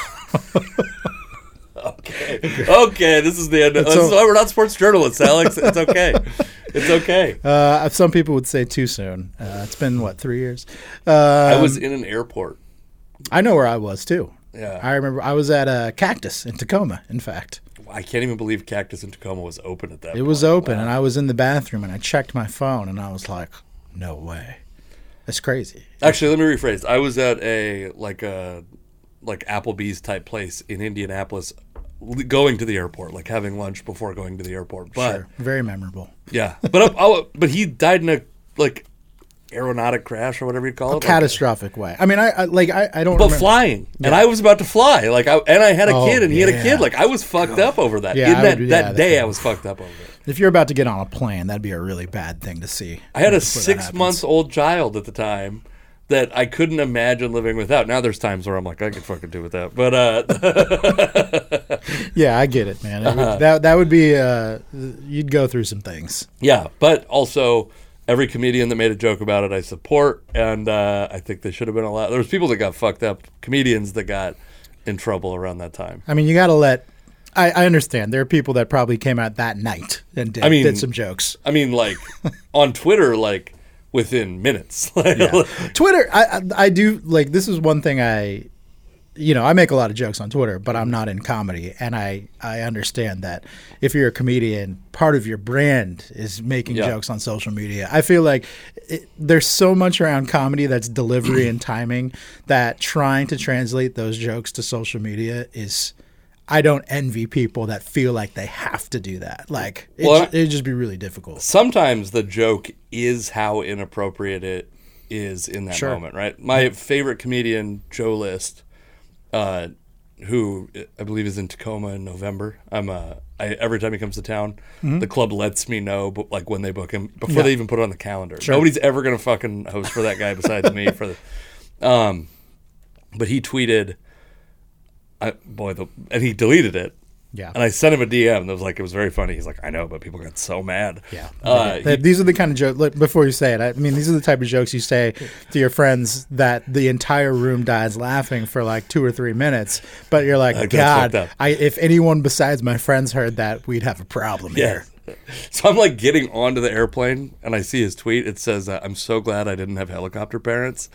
Okay, this is the end. This is why we're not sports journalists, Alex. It's okay. It's okay. Some people would say too soon. It's been, 3 years? I was in an airport. I know where I was, too. Yeah. I remember I was at Cactus in Tacoma, in fact. I can't even believe Cactus in Tacoma was open at that point. It was open, and I was in the bathroom, and I checked my phone, and I was like, no way. That's crazy. Actually, let me rephrase. I was at a Applebee's type place in Indianapolis, going to the airport, having lunch before going to the airport. But sure. Very memorable. Yeah. But he died in aeronautic crash or whatever you call it. Catastrophic way. I mean, I don't. But remember. flying, and I was about to fly, and I had a kid, and he had a kid. Like I was fucked up over that. Yeah, that day, I was fucked up over it. If you're about to get on a plane, that'd be a really bad thing to see. I had a 6-month-old child at the time that I couldn't imagine living without. Now there's times where I'm like, I could fucking do without. But yeah, I get it, man. That would be you'd go through some things. Yeah, but also every comedian that made a joke about it, I support, and I think they should have been allowed. There was people that got fucked up, comedians that got in trouble around that time. I mean, you got to let. I understand. There are people that probably came out that night and did some jokes. I mean, like on Twitter, like within minutes. Twitter, I do like. This is one thing I make a lot of jokes on Twitter, but I'm not in comedy, and I understand that if you're a comedian, part of your brand is making jokes on social media. I feel like there's so much around comedy that's delivery and timing that trying to translate those jokes to social media is. I don't envy people that feel like they have to do that. Like, it'd just be really difficult. Sometimes the joke is how inappropriate it is in that moment, right? My favorite comedian, Joe List, who I believe is in Tacoma in November. Every time he comes to town, the club lets me know, like when they book him before they even put it on the calendar. Sure. Nobody's ever gonna fucking host for that guy besides me. But he tweeted. And he deleted it. Yeah. And I sent him a DM that was like, it was very funny. He's like, I know, but people got so mad. Yeah. These are the kind of jokes, look, before you say it, I mean, these are the type of jokes you say to your friends that the entire room dies laughing for like 2 or 3 minutes. But you're like, God, if anyone besides my friends heard that, we'd have a problem here. So I'm like getting onto the airplane and I see his tweet. It says, I'm so glad I didn't have helicopter parents.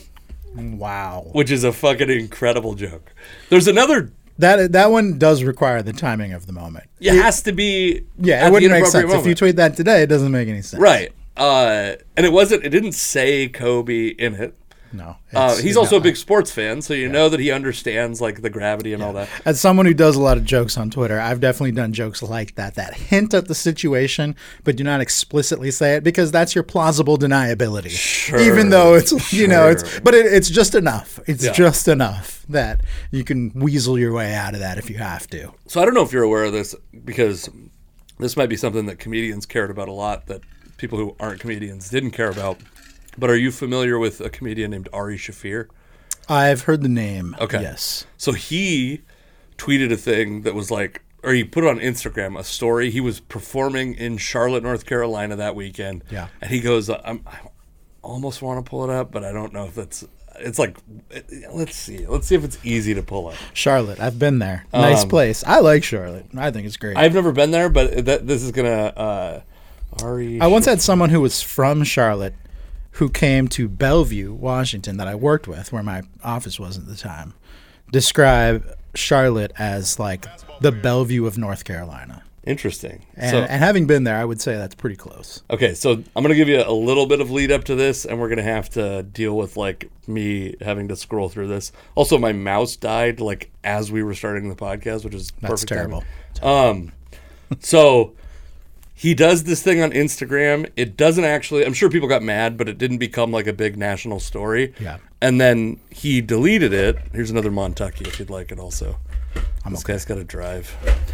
Wow. Which is a fucking incredible joke. There's another... That one does require the timing of the moment. It has to be... Yeah, it wouldn't make sense. Moment. If you tweet that today, it doesn't make any sense. Right. And it didn't say Kobe in it. No. He's also a big sports fan, so you know that he understands like the gravity and all that. As someone who does a lot of jokes on Twitter, I've definitely done jokes like that hint at the situation, but do not explicitly say it because that's your plausible deniability. Sure. Even though it's it's just enough. It's just enough that you can weasel your way out of that if you have to. So I don't know if you're aware of this because this might be something that comedians cared about a lot that people who aren't comedians didn't care about. But are you familiar with a comedian named Ari Shaffir? I've heard the name. Okay. Yes. So he tweeted a thing that was like, or he put it on Instagram, a story. He was performing in Charlotte, North Carolina that weekend. Yeah. And he goes, I almost want to pull it up, but I don't know if it's like, let's see. Let's see if it's easy to pull up. Charlotte. I've been there. Nice place. I like Charlotte. I think it's great. I've never been there, but this is going to, Ari. I once had someone who was from Charlotte who came to Bellevue, Washington, that I worked with, where my office was at the time, describe Charlotte as like the Bellevue of North Carolina. Interesting. And having been there, I would say that's pretty close. Okay, so I'm going to give you a little bit of lead up to this, and we're going to have to deal with like me having to scroll through this. Also, my mouse died like as we were starting the podcast, which is perfect. That's terrible. So he does this thing on Instagram. It doesn't actually, I'm sure people got mad, but it didn't become like a big national story. Yeah. And then he deleted it. Here's another Montucky if you'd like it also. This guy's got to drive.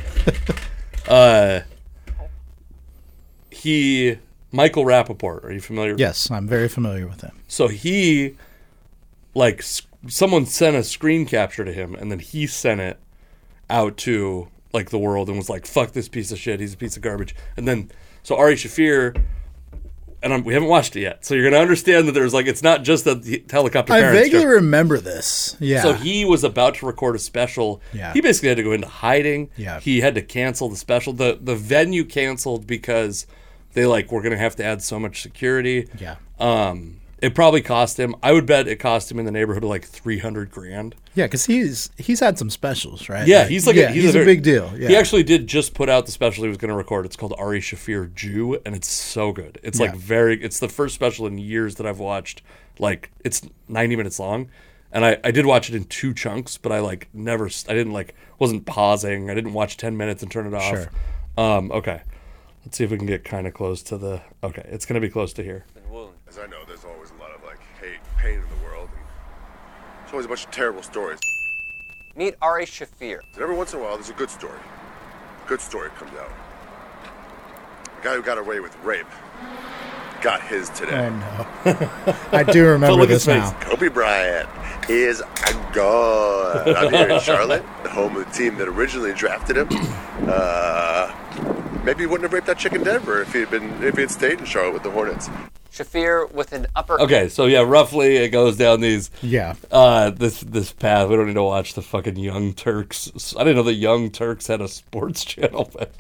Michael Rappaport, are you familiar? Yes, I'm very familiar with him. So he, like, someone sent a screen capture to him, and then he sent it out to like the world and was like, fuck this piece of shit, he's a piece of garbage. And then so Ari Shaffir, and we haven't watched it yet, so you're gonna understand that there's like, it's not just the helicopter parents. I vaguely remember this. Yeah. So he was about to record a special. Yeah. He basically had to go into hiding. Yeah. He had to cancel the special. The venue canceled because they like, we're gonna have to add so much security. Yeah. It probably cost him, I would bet it cost him in the neighborhood of like $300,000. Yeah, because he's had some specials, right? Yeah, he's a big deal. Yeah. He actually did just put out the special he was going to record. It's called Ari Shaffir Jew, and it's so good. It's like it's the first special in years that I've watched. Like, it's 90 minutes long, and I did watch it in 2 chunks, but wasn't pausing. I didn't watch 10 minutes and turn it off. Sure. Okay. Let's see if we can get kind of close to okay, it's going to be close to here. As I know, there's always pain in the world. And there's always a bunch of terrible stories. Meet Ari Shafir. And every once in a while, there's a good story. A good story comes out. The guy who got away with rape got his today. Oh, no. I do remember this now. Kobe Bryant is gone. I'm here in Charlotte, the home of the team that originally drafted him. Maybe he wouldn't have raped that chick in Denver if he had stayed in Charlotte with the Hornets. Shafir with an upper... Okay, so yeah, roughly it goes down these... Yeah. This path. We don't need to watch the fucking Young Turks. I didn't know the Young Turks had a sports channel, but...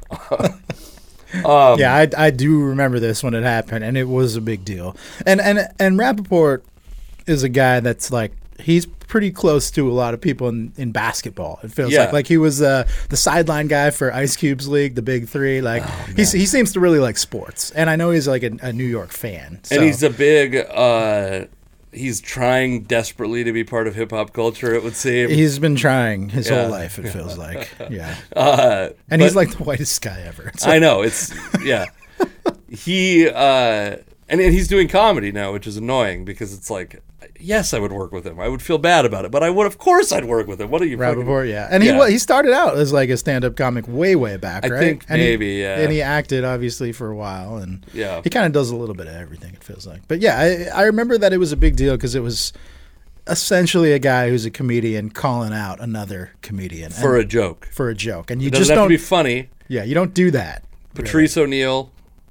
Yeah, I do remember this when it happened, and it was a big deal. And Rappaport is a guy that's like, he's pretty close to a lot of people in basketball. It feels like he was the sideline guy for Ice Cube's league, the Big Three. Like he seems to really like sports, and I know he's like a New York fan. So. And he's a big. He's trying desperately to be part of hip hop culture. It would seem he's been trying his whole life. It feels like, and he's like the whitest guy ever. So. I know it's he and he's doing comedy now, which is annoying because it's like. Yes, I would work with him. I would feel bad about it, but I would. Of course, I'd work with him. What are you? Rappaport, yeah, and he started out as like a stand-up comic way back, right? I think and maybe, and he acted obviously for a while, and he kind of does a little bit of everything. It feels like, but yeah, I remember that it was a big deal because it was essentially a guy who's a comedian calling out another comedian for a joke, and you it just have don't to be funny. Yeah, you don't do that. Patrice O'Neal,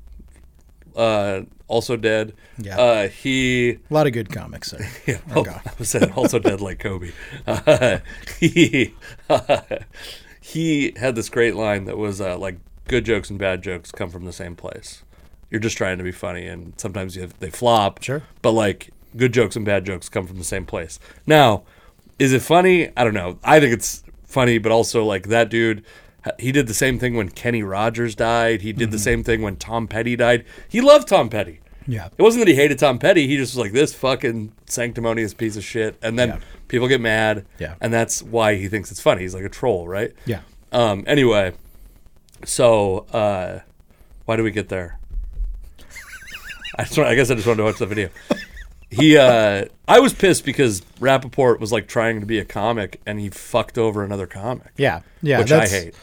also dead. Yeah. A lot of good comics there. Yeah, I was saying also dead like Kobe. He had this great line that was like, good jokes and bad jokes come from the same place. You're just trying to be funny, and sometimes they flop. Sure. But like, good jokes and bad jokes come from the same place. Now, is it funny? I don't know. I think it's funny, but also like that dude... He did the same thing when Kenny Rogers died. He did the same thing when Tom Petty died. He loved Tom Petty. Yeah. It wasn't that he hated Tom Petty. He just was like, this fucking sanctimonious piece of shit. And then people get mad. Yeah. And that's why he thinks it's funny. He's like a troll, right? Yeah. Anyway, so why did we get there? I guess I just wanted to watch the video. I was pissed because Rappaport was like trying to be a comic and he fucked over another comic. Yeah. Which I hate.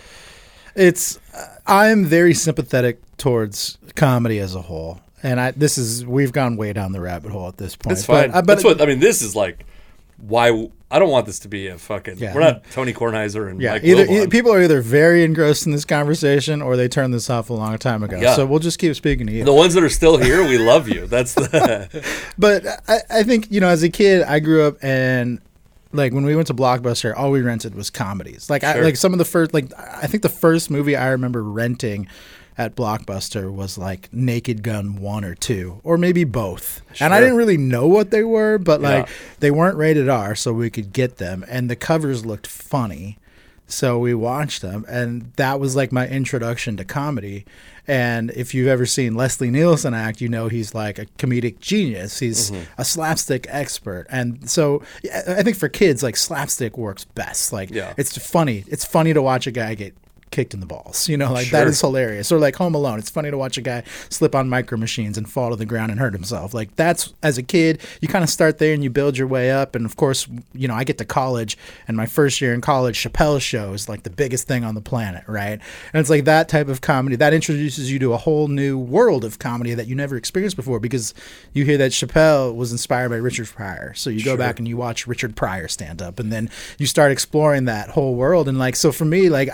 I'm very sympathetic towards comedy as a whole. And we've gone way down the rabbit hole at this point. It's fine. This is like why I don't want this to be a fucking. Yeah. We're not Tony Kornheiser and Mike Wilbon. People are either very engrossed in this conversation or they turned this off a long time ago. Yeah. So we'll just keep speaking to you. The ones that are still here, we love you. That's the. But I think as a kid, I grew up and. Like when we went to Blockbuster, all we rented was comedies. Like sure. Some of the first, I think the first movie I remember renting at Blockbuster was like Naked Gun 1 or 2, or maybe both. Sure. And I didn't really know what they were, but they weren't rated R, so we could get them. And the covers looked funny, so we watched them. And that was like my introduction to comedy. And if you've ever seen Leslie Nielsen act, he's like a comedic genius. He's a slapstick expert. And so I think for kids, like slapstick works best. Like it's funny. It's funny to watch a guy get kicked in the balls. That is hilarious. Or like Home Alone. It's funny to watch a guy slip on micro machines and fall to the ground and hurt himself. Like that's, as a kid, you kind of start there and you build your way up. And of course, I get to college, and my first year in college, Chappelle's show is like the biggest thing on the planet, right? And it's like that type of comedy that introduces you to a whole new world of comedy that you never experienced before, because you hear that Chappelle was inspired by Richard Pryor. So you go back and you watch Richard Pryor stand up, and then you start exploring that whole world. And like, so for me, like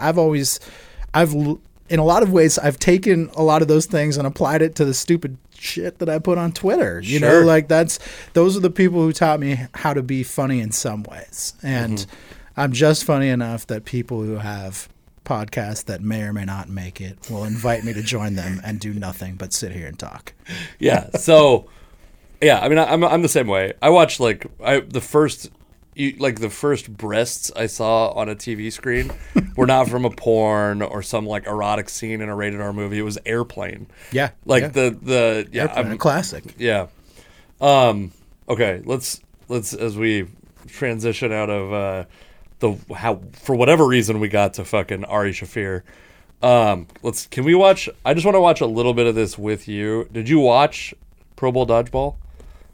in a lot of ways, I've taken a lot of those things and applied it to the stupid shit that I put on Twitter. Those are the people who taught me how to be funny in some ways. And I'm just funny enough that people who have podcasts that may or may not make it will invite me to join them and do nothing but sit here and talk. Yeah. So, I mean, I'm the same way. I watched the first breasts I saw on a TV screen were not from a porn or some like erotic scene in a rated R movie. It was Airplane. Yeah. The Airplane, classic. Yeah. Okay. Let's as we transition out of for whatever reason we got to fucking Ari Shafir. Can we watch? I just want to watch a little bit of this with you. Did you watch Pro Bowl Dodgeball?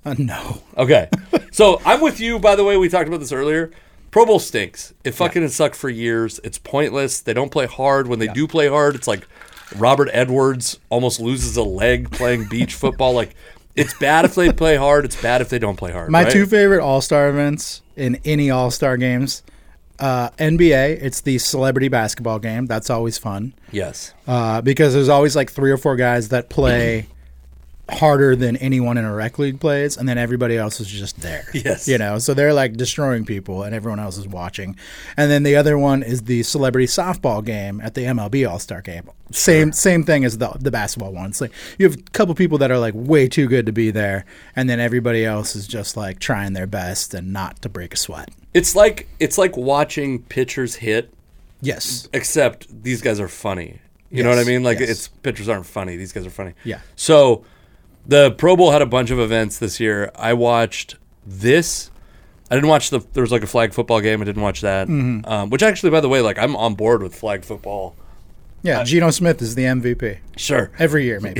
No. Okay. So I'm with you, by the way. We talked about this earlier. Pro Bowl stinks. It fucking has sucked for years. It's pointless. They don't play hard. When they do play hard, it's like Robert Edwards almost loses a leg playing beach football. Like, it's bad if they play hard. It's bad if they don't play hard. My right? two favorite All-Star events in any All-Star games, NBA, it's the celebrity basketball game. That's always fun. Yes. Because there's always like 3 or 4 guys that play harder than anyone in a rec league plays, and then everybody else is just there. Yes. You know, so they're like destroying people and everyone else is watching. And then the other one is the celebrity softball game at the MLB All-Star game. Same thing as the basketball one. It's like you have a couple people that are like way too good to be there, and then everybody else is just like trying their best and not to break a sweat. It's like watching pitchers hit, Yes. except these guys are funny. You know Yes, what I mean? Like, yes. it's pitchers aren't funny. These guys are funny. Yeah. So the Pro Bowl had a bunch of events this year. I watched this. I didn't watch there was like a flag football game. I didn't watch that. Which actually, by the way, like, I'm on board with flag football. Yeah, Geno Smith is the MVP. Sure. Every year, maybe.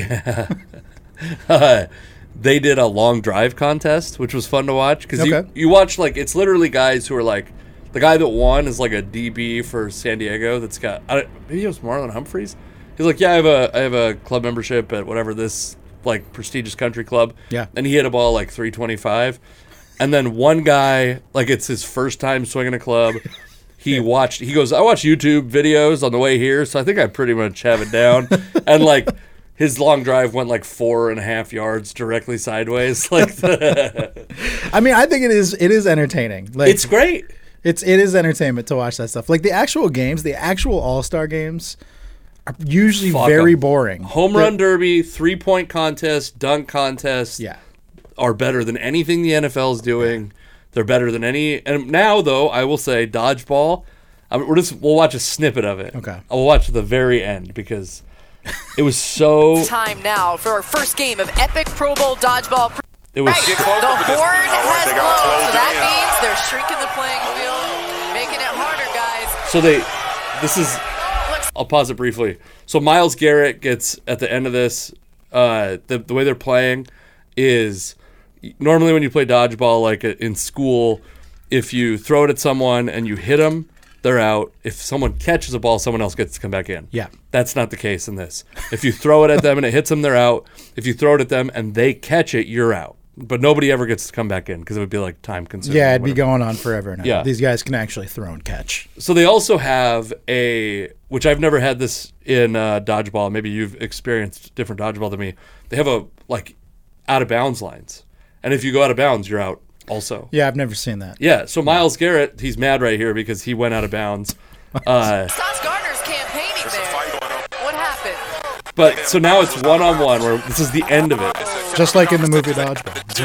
They did a long drive contest, which was fun to watch. Because Okay. you watch, like, it's literally guys who are like, the guy that won is like a DB for San Diego that's got, maybe it was Marlon Humphreys. He's like, yeah, I have a club membership at whatever this, like, prestigious country club. Yeah. And he hit a ball like 325. And then one guy, like, it's his first time swinging a club. He goes, I watch YouTube videos on the way here, so I think I pretty much have it down. And, like, his long drive went like 4.5 yards directly sideways. Like, I mean, I think it is entertaining. Like, it's great. it is entertainment to watch that stuff. Like the actual games, the actual All-Star games are usually Fuck very 'em. boring. Home run derby, 3-point contest, dunk contest Yeah. are better than anything the NFL is doing. They're better than any. And now, though, I will say dodgeball. We'll watch a snippet of it. Okay. I will watch the very end because it was so. Time now for our first game of epic Pro Bowl dodgeball. It was. The horn has blown, so that means they're shrinking the playing field, making it harder, guys. So this is. I'll pause it briefly. So Myles Garrett gets at the end of this. The way they're playing is normally when you play dodgeball, like in school, if you throw it at someone and you hit them, they're out. If someone catches a ball, someone else gets to come back in. Yeah. That's not the case in this. If you throw it at them and it hits them, they're out. If you throw it at them and they catch it, you're out. But nobody ever gets to come back in because it would be like time consuming. Yeah, it'd be going on forever now. Yeah. These guys can actually throw and catch. So they also have which I've never had this in dodgeball. Maybe you've experienced different dodgeball than me. They have out of bounds lines. And if you go out of bounds, you're out also. Yeah, I've never seen that. Yeah, so Myles Garrett, he's mad right here because he went out of bounds. Sauce Gardner's campaigning there. What happened? But so now it's one-on-one where this is the end of it. Just like in the movie Dodgeball. It's a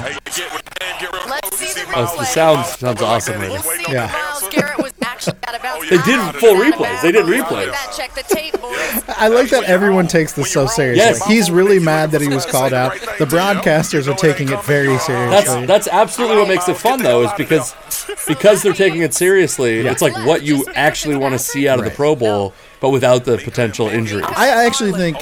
one-on-one. Let's see the Oh, replay. the sounds awesome. Right? We'll see Yeah. if Myles Garrett was actually out of bounds. They did full replays. They did replays. Check the tape, boys. I like that everyone takes this so seriously. Yes. He's really mad that he was called out. The broadcasters are taking it very seriously. That's absolutely what makes it fun, though, is because they're taking it seriously. Yeah. It's like what you actually want to see out of the Pro Bowl, but without the potential injuries. I actually think,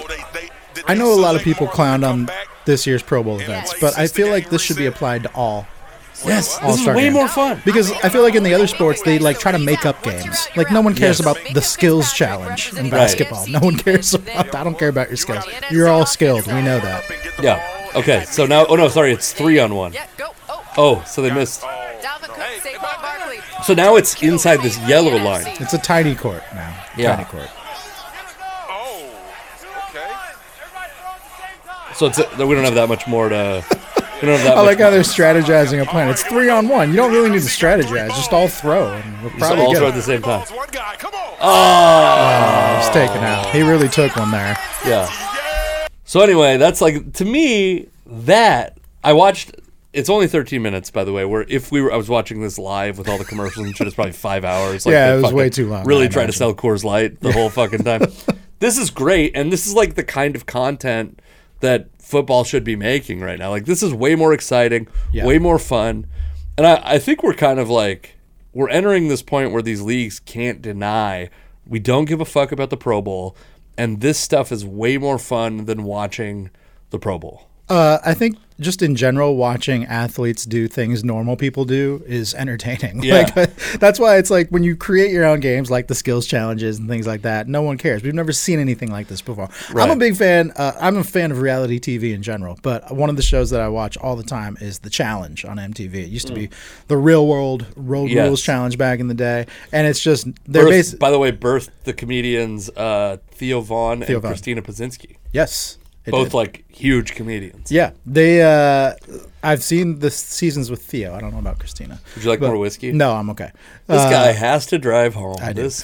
I know a lot of people clowned on this year's Pro Bowl events, but I feel like this should be applied to all. Yes, this is All-Star way games. more fun. Because I feel like in the other sports, they like try to make up games. Like no one cares Yes. about the skills challenge in basketball. No one cares about. I don't care about your skills. You're all skilled. We know that. Yeah. Okay. So now, it's 3-on-1. Yeah, go. Oh, Oh, so they missed. Dalvin Cook, Saquon Barkley. So now it's inside this yellow line. It's a tiny court now. Yeah. Tiny court. So we don't have that much more to. We don't have that I much like how they're strategizing a plan. It's 3-on-1. You don't really need to strategize. Just all throw, and we'll just probably all get throw it. at the same time. One guy, come on. Oh, he's taken out. He really took one there. Yeah. So anyway, that's like, to me, that I watched. It's only 13 minutes, by the way. Where I was watching this live with all the commercials and shit, it's probably 5 hours. Like, Yeah, they it was fucking way too long, Really I trying to imagine. sell Coors Light the whole fucking time. This is great, and this is like the kind of content that football should be making right now. Like, this is way more exciting, Yeah. way more fun, and I think we're kind of like, we're entering this point where these leagues can't deny we don't give a fuck about the Pro Bowl, and this stuff is way more fun than watching the Pro Bowl. I think just in general, watching athletes do things normal people do is entertaining. Yeah. Like, that's why it's like when you create your own games, like the skills challenges and things like that, no one cares. We've never seen anything like this before. Right. I'm a big fan. I'm a fan of reality TV in general, but one of the shows that I watch all the time is The Challenge on MTV. It used to be the Real World Road Rules Challenge back in the day, and it's just by the way, birthed the comedians Theo Vaughn and Christina Pazsitzky. Yes. Both like huge comedians. Yeah, they. I've seen the seasons with Theo. I don't know about Christina. Would you like more whiskey? No, I'm okay. This guy has to drive home. I do.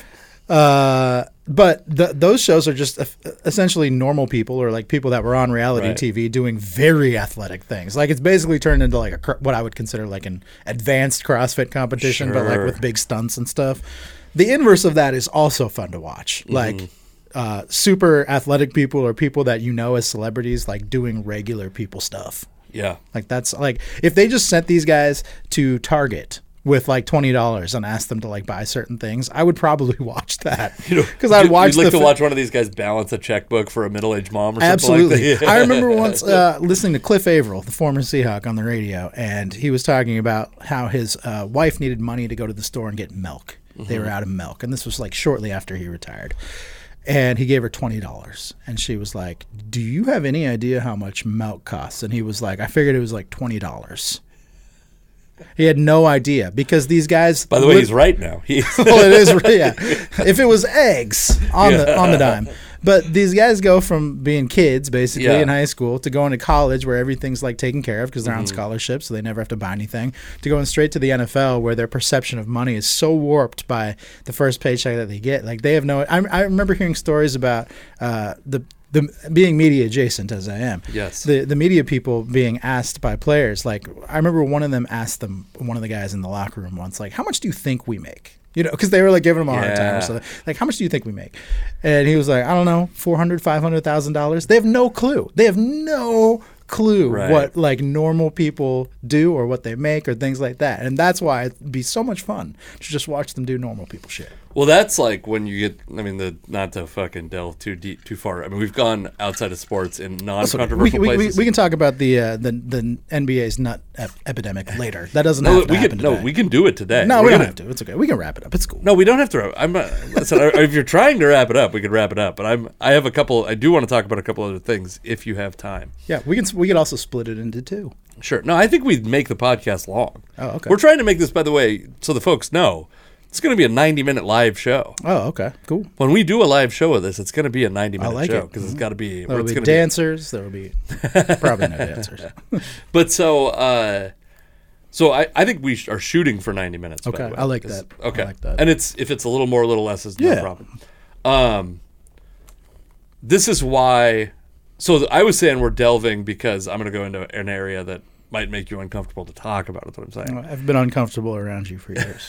But those shows are just essentially normal people or like people that were on reality TV doing very athletic things. Like it's basically turned into like what I would consider like an advanced CrossFit competition, but like with big stunts and stuff. The inverse of that is also fun to watch. Like. Super athletic people or people that you know as celebrities, like doing regular people stuff. Yeah. Like that's like if they just sent these guys to Target with like $20 and asked them to like buy certain things, I would probably watch that. Because I'd watch. You'd like to watch one of these guys balance a checkbook for a middle-aged mom or something. Absolutely. Like that. I remember once listening to Cliff Averill, the former Seahawk, on the radio, and he was talking about how his wife needed money to go to the store and get milk. They were out of milk, and this was like shortly after he retired. And he gave her $20. And she was like, do you have any idea how much milk costs? And he was like, I figured it was like $20. He had no idea because these guys. By the way, he's right now. Well, it is, yeah. If it was eggs on the dime. But these guys go from being kids, basically, in high school to going to college where everything's like taken care of because they're on scholarship, so they never have to buy anything, to going straight to the NFL where their perception of money is so warped by the first paycheck that they get. Like they have no. I remember hearing stories about the being media adjacent as I am. Yes. The media people being asked by players. Like I remember one of them asked one of the guys in the locker room once, like, how much do you think we make? You know, because they were like giving him a hard time or something. Like, how much do you think we make? And he was like, I don't know, $400,000, $500,000. They have no clue. They have no clue what like normal people do or what they make or things like that. And that's why it'd be so much fun to just watch them do normal people shit. Well, that's like when you get, I mean, not to fucking delve too deep, too far. I mean, we've gone outside of sports in non-controversial places. We can talk about the NBA's nut epidemic later. That doesn't have to happen today. No, we can do it today. No, we don't have to. It's okay. We can wrap it up. It's cool. No, we don't have to. Listen, if you're trying to wrap it up, we can wrap it up. But I have a couple. I do want to talk about a couple other things if you have time. Yeah, we could also split it into two. Sure. No, I think we'd make the podcast long. Oh, okay. We're trying to make this, by the way, so the folks know. It's going to be a 90-minute live show. Oh, okay. Cool. When we do a live show of this, it's going to be a 90-minute show because it's got to be. There will be dancers. There will be probably no dancers. But so I think we are shooting for 90 minutes. Okay, by the way. I like that. Okay, I like that. And if it's a little more, a little less, is no problem. This is why. So I was saying we're delving because I'm going to go into an area that might make you uncomfortable to talk about. Is what I'm saying. I've been uncomfortable around you for years.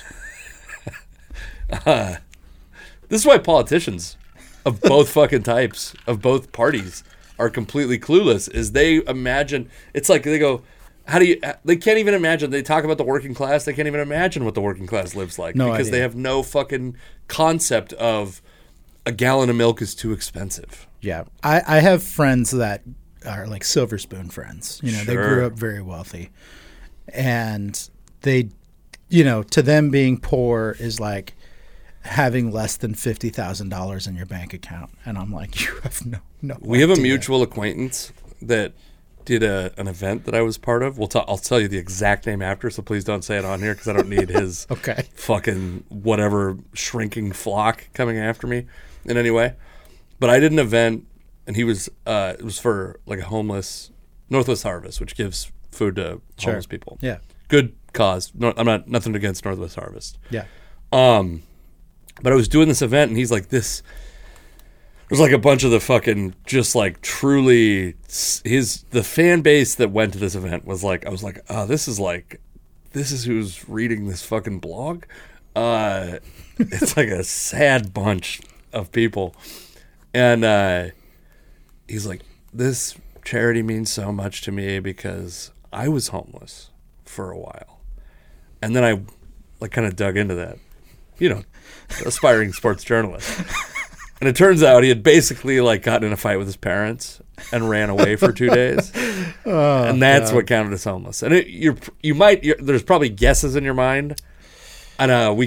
This is why politicians of both fucking types, of both parties, are completely clueless. Is they imagine, it's like they go, they can't even imagine. They talk about the working class. They can't even imagine what the working class lives like because they have no fucking concept of a gallon of milk is too expensive. Yeah. I have friends that are like silver spoon friends. You know, They grew up very wealthy. And they, you know, to them being poor is like having less than $50,000 in your bank account. And I'm like, you have no We have a mutual acquaintance that did an event that I was part of. I'll tell you the exact name after, so please don't say it on here because I don't need his fucking whatever shrinking flock coming after me in any way. But I did an event, and he was it was for like a homeless Northwest Harvest, which gives food to homeless people. Yeah, good cause. No, I'm not nothing against Northwest Harvest. Yeah. But I was doing this event, and he's like, there's like a bunch of the fucking just like truly the fan base that went to this event was like, I was like, oh, this is who's reading this fucking blog. It's like a sad bunch of people. And he's like, this charity means so much to me because I was homeless for a while. And then I like kind of dug into that, you know, aspiring sports journalist. And it turns out he had basically like gotten in a fight with his parents and ran away for 2 days, and that's what counted as homeless. And there's probably guesses in your mind, and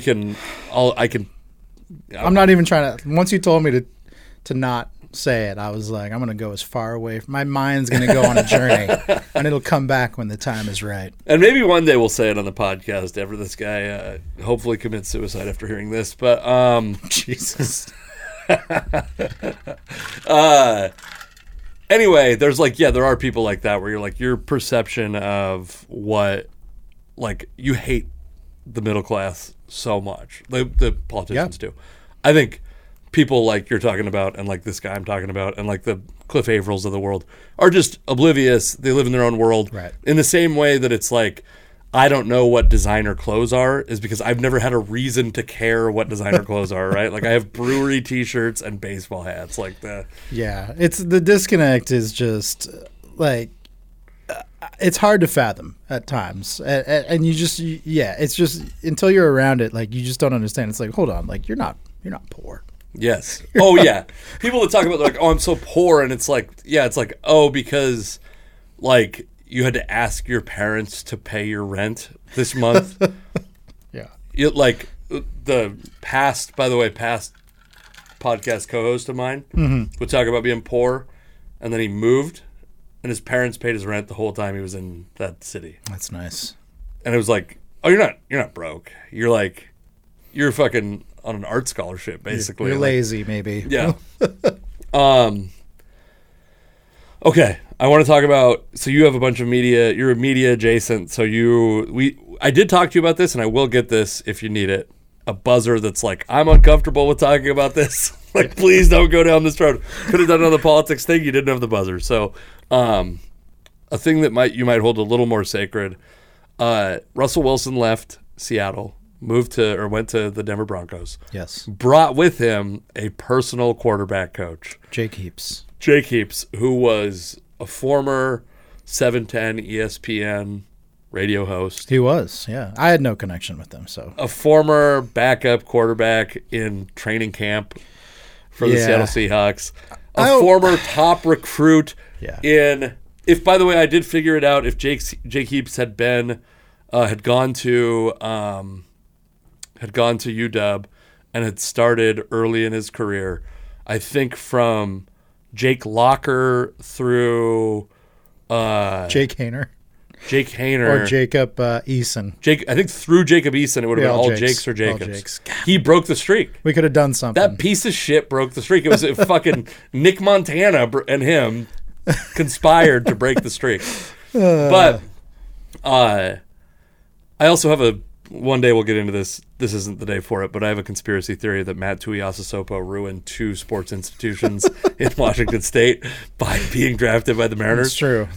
I'm not even trying to. Once you told me to not say it, I was like, I'm going to go as far away. My mind's going to go on a journey, and it'll come back when the time is right. And maybe one day we'll say it on the podcast after this guy hopefully commits suicide after hearing this. But Jesus. Anyway, there's there are people like that where you're like, your perception of what, like, you hate the middle class so much. The politicians do. I think people like you're talking about, and like this guy I'm talking about, and like the Cliff Avrils of the world are just oblivious. They live in their own world. Right. In the same way that it's like, I don't know what designer clothes are, is because I've never had a reason to care what designer clothes are, right? Like, I have brewery t-shirts and baseball hats. Yeah, it's the disconnect is just like, it's hard to fathom at times, and you just it's just until you're around it, like, you just don't understand. It's like, hold on, like, you're not poor. Yes. Oh yeah. People that talk about, like, oh, I'm so poor, and it's like, it's like, oh, because like you had to ask your parents to pay your rent this month. Yeah. Like the past podcast co-host of mine would talk about being poor, and then he moved, and his parents paid his rent the whole time he was in that city. That's nice. And it was like, oh, you're not broke. You're fucking on an art scholarship, basically. You're lazy, maybe. Yeah. Okay, I want to talk about, so you have a bunch of media, you're media adjacent, so I did talk to you about this, and I will get this if you need it, a buzzer that's like, I'm uncomfortable with talking about this. Like, please don't go down this road. Could have done another politics thing, you didn't have the buzzer. So, a thing that you might hold a little more sacred, Russell Wilson left Seattle, went to the Denver Broncos. Yes. Brought with him a personal quarterback coach. Jake Heaps, who was a former 710 ESPN radio host. He was, yeah. I had no connection with them, so. A former backup quarterback in training camp for the Seattle Seahawks. A former top recruit if, by the way, I did figure it out, if Jake Heaps had gone to UW and had started early in his career, I think from Jake Locker through Jake Hayner. Or Jacob Eason. I think through Jacob Eason, it would have been all Jakes or Jacobs. He broke the streak. We could have done something. That piece of shit broke the streak. It was fucking Nick Montana and him conspired to break the streak. But I also have one day we'll get into this. This isn't the day for it, but I have a conspiracy theory that Matt Tuiasosopo ruined 2 sports institutions in Washington State by being drafted by the Mariners. It's true.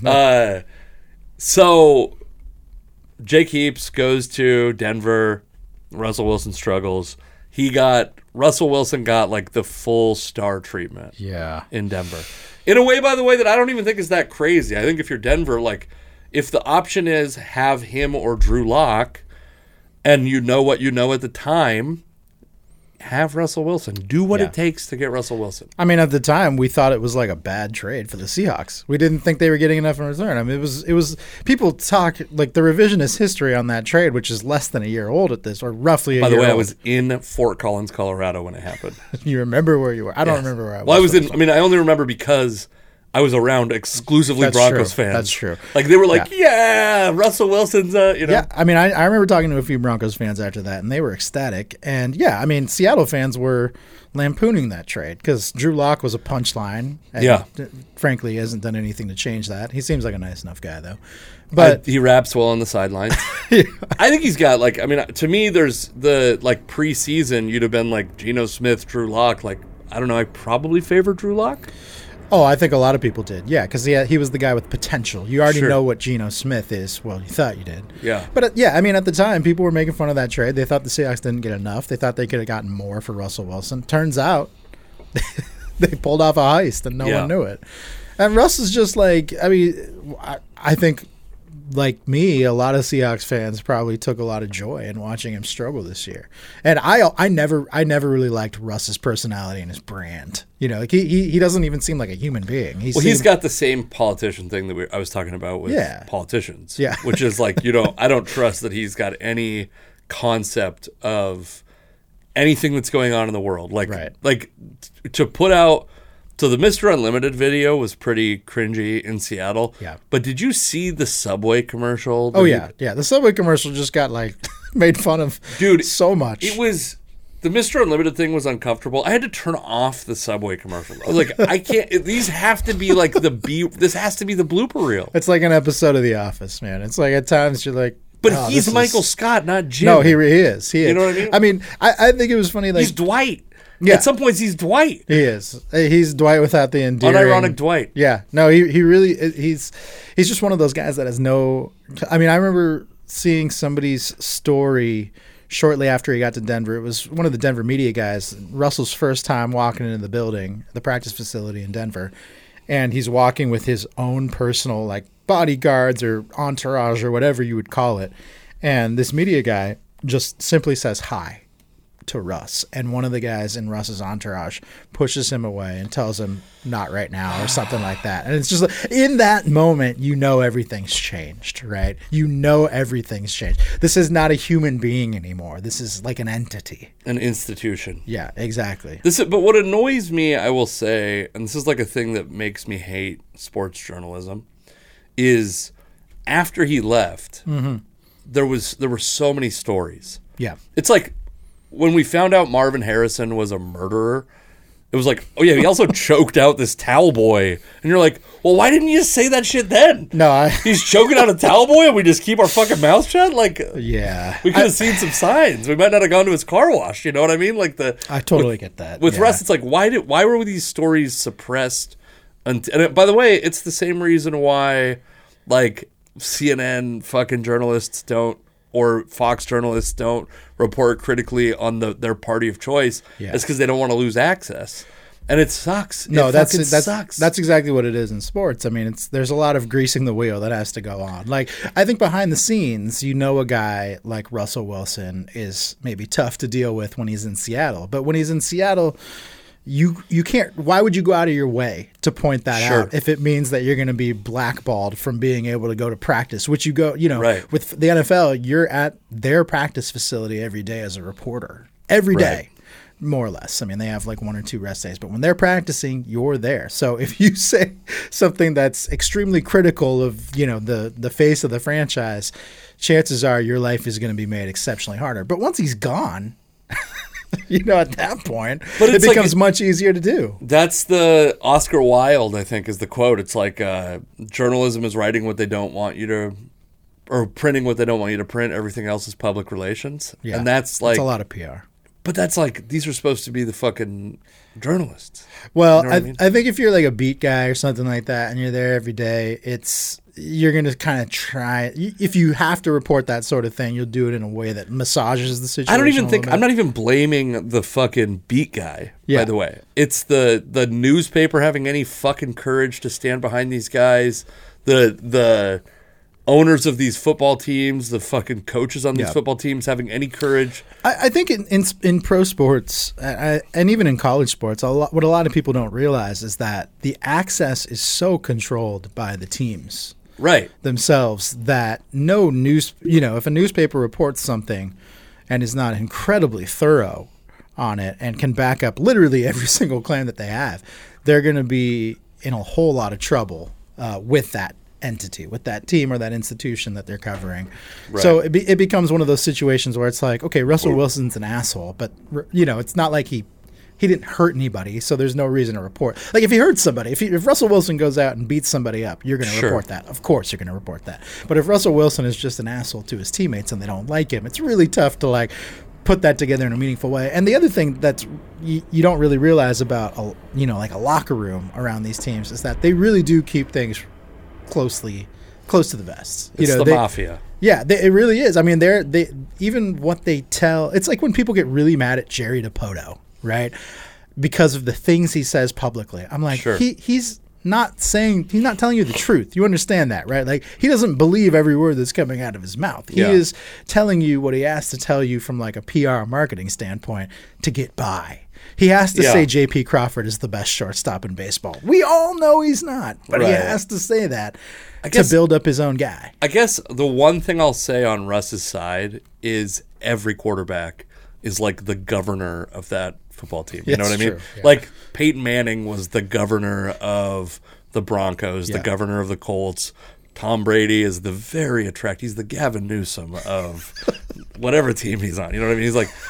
So Jake Heaps goes to Denver. Russell Wilson struggles. Russell Wilson got like the full star treatment. Yeah. In Denver. In a way, by the way, that I don't even think is that crazy. I think if you're Denver, like, if the option is have him or Drew Lock, and you know what you know at the time, have Russell Wilson. Do what it takes to get Russell Wilson. I mean, at the time, we thought it was like a bad trade for the Seahawks. We didn't think they were getting enough in return. I mean, it was people talk, like, the revisionist history on that trade, which is less than a year old at this, or roughly a year old. By the way, I was in Fort Collins, Colorado when it happened. You remember where you were? I don't remember where I was. Well, I only remember because I was around exclusively Broncos fans. That's true. Like, they were like, Russell Wilson's, Yeah, I mean, I remember talking to a few Broncos fans after that, and they were ecstatic. And, yeah, I mean, Seattle fans were lampooning that trade because Drew Lock was a punchline. And frankly, he hasn't done anything to change that. He seems like a nice enough guy, though. But he raps well on the sidelines. I think he's got, like, I mean, to me, there's the, like, preseason, you'd have been like Geno Smith, Drew Lock. Like, I don't know, I probably favor Drew Lock. Oh, I think a lot of people did. Yeah, because he was the guy with potential. You already know what Geno Smith is. Well, you thought you did. Yeah. But, I mean, at the time, people were making fun of that trade. They thought the Seahawks didn't get enough. They thought they could have gotten more for Russell Wilson. Turns out they pulled off a heist and no one knew it. And Russ is just like, I mean, I think like me, a lot of Seahawks fans probably took a lot of joy in watching him struggle this year. And I never really liked Russ's personality and his brand. Like he doesn't even seem like a human being. He's got the same politician thing that I was talking about with politicians. Yeah. Which is like, I don't trust that he's got any concept of anything that's going on in the world. Like, to put out. So the Mr. Unlimited video was pretty cringy in Seattle. Yeah. But did you see the Subway commercial? Oh, yeah. Yeah. The Subway commercial just got, made fun of so much. It was... The Mr. Unlimited thing was uncomfortable. I had to turn off the Subway commercial. I was like, I can't... These have to be, this has to be the blooper reel. It's like an episode of The Office, man. It's like, at times, you're like... But he's Michael Scott, not Jim. No, he is. You know what I mean? I mean, I think it was funny, He's Dwight. Yeah. At some points, he's Dwight. He is. He's Dwight without the endearing. Unironic Dwight. Yeah. No, he really he's just one of those guys that has no. I mean, I remember seeing somebody's story shortly after he got to Denver. It was one of the Denver media guys. Russell's first time walking into the building, the practice facility in Denver, and he's walking with his own personal bodyguards or entourage or whatever you would call it, and this media guy just simply says hi to Russ, and one of the guys in Russ's entourage pushes him away and tells him not right now or something like that. And it's just in that moment, everything's changed, right? Everything's changed. This is not a human being anymore. This is like an entity, an institution. Yeah, exactly. But what annoys me, I will say, and this is like a thing that makes me hate sports journalism, is after he left, there were so many stories. Yeah, it's like, when we found out Marvin Harrison was a murderer, it was like, oh yeah, he also choked out this towel boy. And you're like, well, why didn't you just say that shit then? No, he's choking out a towel boy and we just keep our fucking mouth shut? Yeah. We could have seen some signs. We might not have gone to his car wash, you know what I mean? I totally get that. With Russ, it's like, why were these stories suppressed? And by the way, it's the same reason why, CNN fucking journalists don't, or Fox journalists don't report critically on their party of choice. Yeah. It's because they don't want to lose access. And it sucks. No, that sucks. That's exactly what it is in sports. I mean, there's a lot of greasing the wheel that has to go on. I think behind the scenes, a guy like Russell Wilson is maybe tough to deal with when he's in Seattle. But when he's in Seattle, you can't. Why would you go out of your way to point that out if it means that you're going to be blackballed from being able to go to practice? Which you go, with the NFL, you're at their practice facility every day as a reporter. Every day, more or less. I mean, they have 1 or 2 rest days, but when they're practicing, you're there. So if you say something that's extremely critical of the face of the franchise, chances are your life is going to be made exceptionally harder. But once he's gone. At that point, but it becomes much easier to do. That's the Oscar Wilde, I think, is the quote. It's like journalism is writing what they don't want you to, or printing what they don't want you to print. Everything else is public relations. Yeah, and that's a lot of PR. But that's these are supposed to be the fucking journalists. Well, I think if you're a beat guy or something like that, and you're there every day, you're going to kind of try. If you have to report that sort of thing, you'll do it in a way that massages the situation. I don't even think I'm not even blaming the fucking beat guy. By the way, it's the newspaper having any fucking courage to stand behind these guys. The owners of these football teams, the fucking coaches on these football teams having any courage. I think in pro sports and even in college sports, what a lot of people don't realize is that the access is so controlled by the teams themselves that no news, if a newspaper reports something and is not incredibly thorough on it and can back up literally every single claim that they have, they're going to be in a whole lot of trouble with that entity, with that team or that institution that they're covering. Right. So it becomes one of those situations where it's like, okay, Russell Wilson's an asshole, but it's not like he didn't hurt anybody, so there's no reason to report. If he hurt somebody, if Russell Wilson goes out and beats somebody up, you're going to report that. Of course you're going to report that. But if Russell Wilson is just an asshole to his teammates and they don't like him, it's really tough to put that together in a meaningful way. And the other thing that's you don't really realize about a locker room around these teams is that they really do keep things close to the vest. It's the mafia. Yeah, it really is. I mean, they even what they tell. It's like when people get really mad at Jerry Dipoto, right? Because of the things he says publicly. I'm like, he's not telling you the truth. You understand that, right? Like, he doesn't believe every word that's coming out of his mouth. He is telling you what he has to tell you from like a PR marketing standpoint to get by. He has to say J.P. Crawford is the best shortstop in baseball. We all know he's not, but he has to say that to build up his own guy. I guess the one thing I'll say on Russ's side is every quarterback is like the governor of that football team. You know what I mean? Yeah. Like Peyton Manning was the governor of the Broncos, the governor of the Colts. Tom Brady is the very attractive. He's the Gavin Newsom of whatever team he's on. You know what I mean? He's like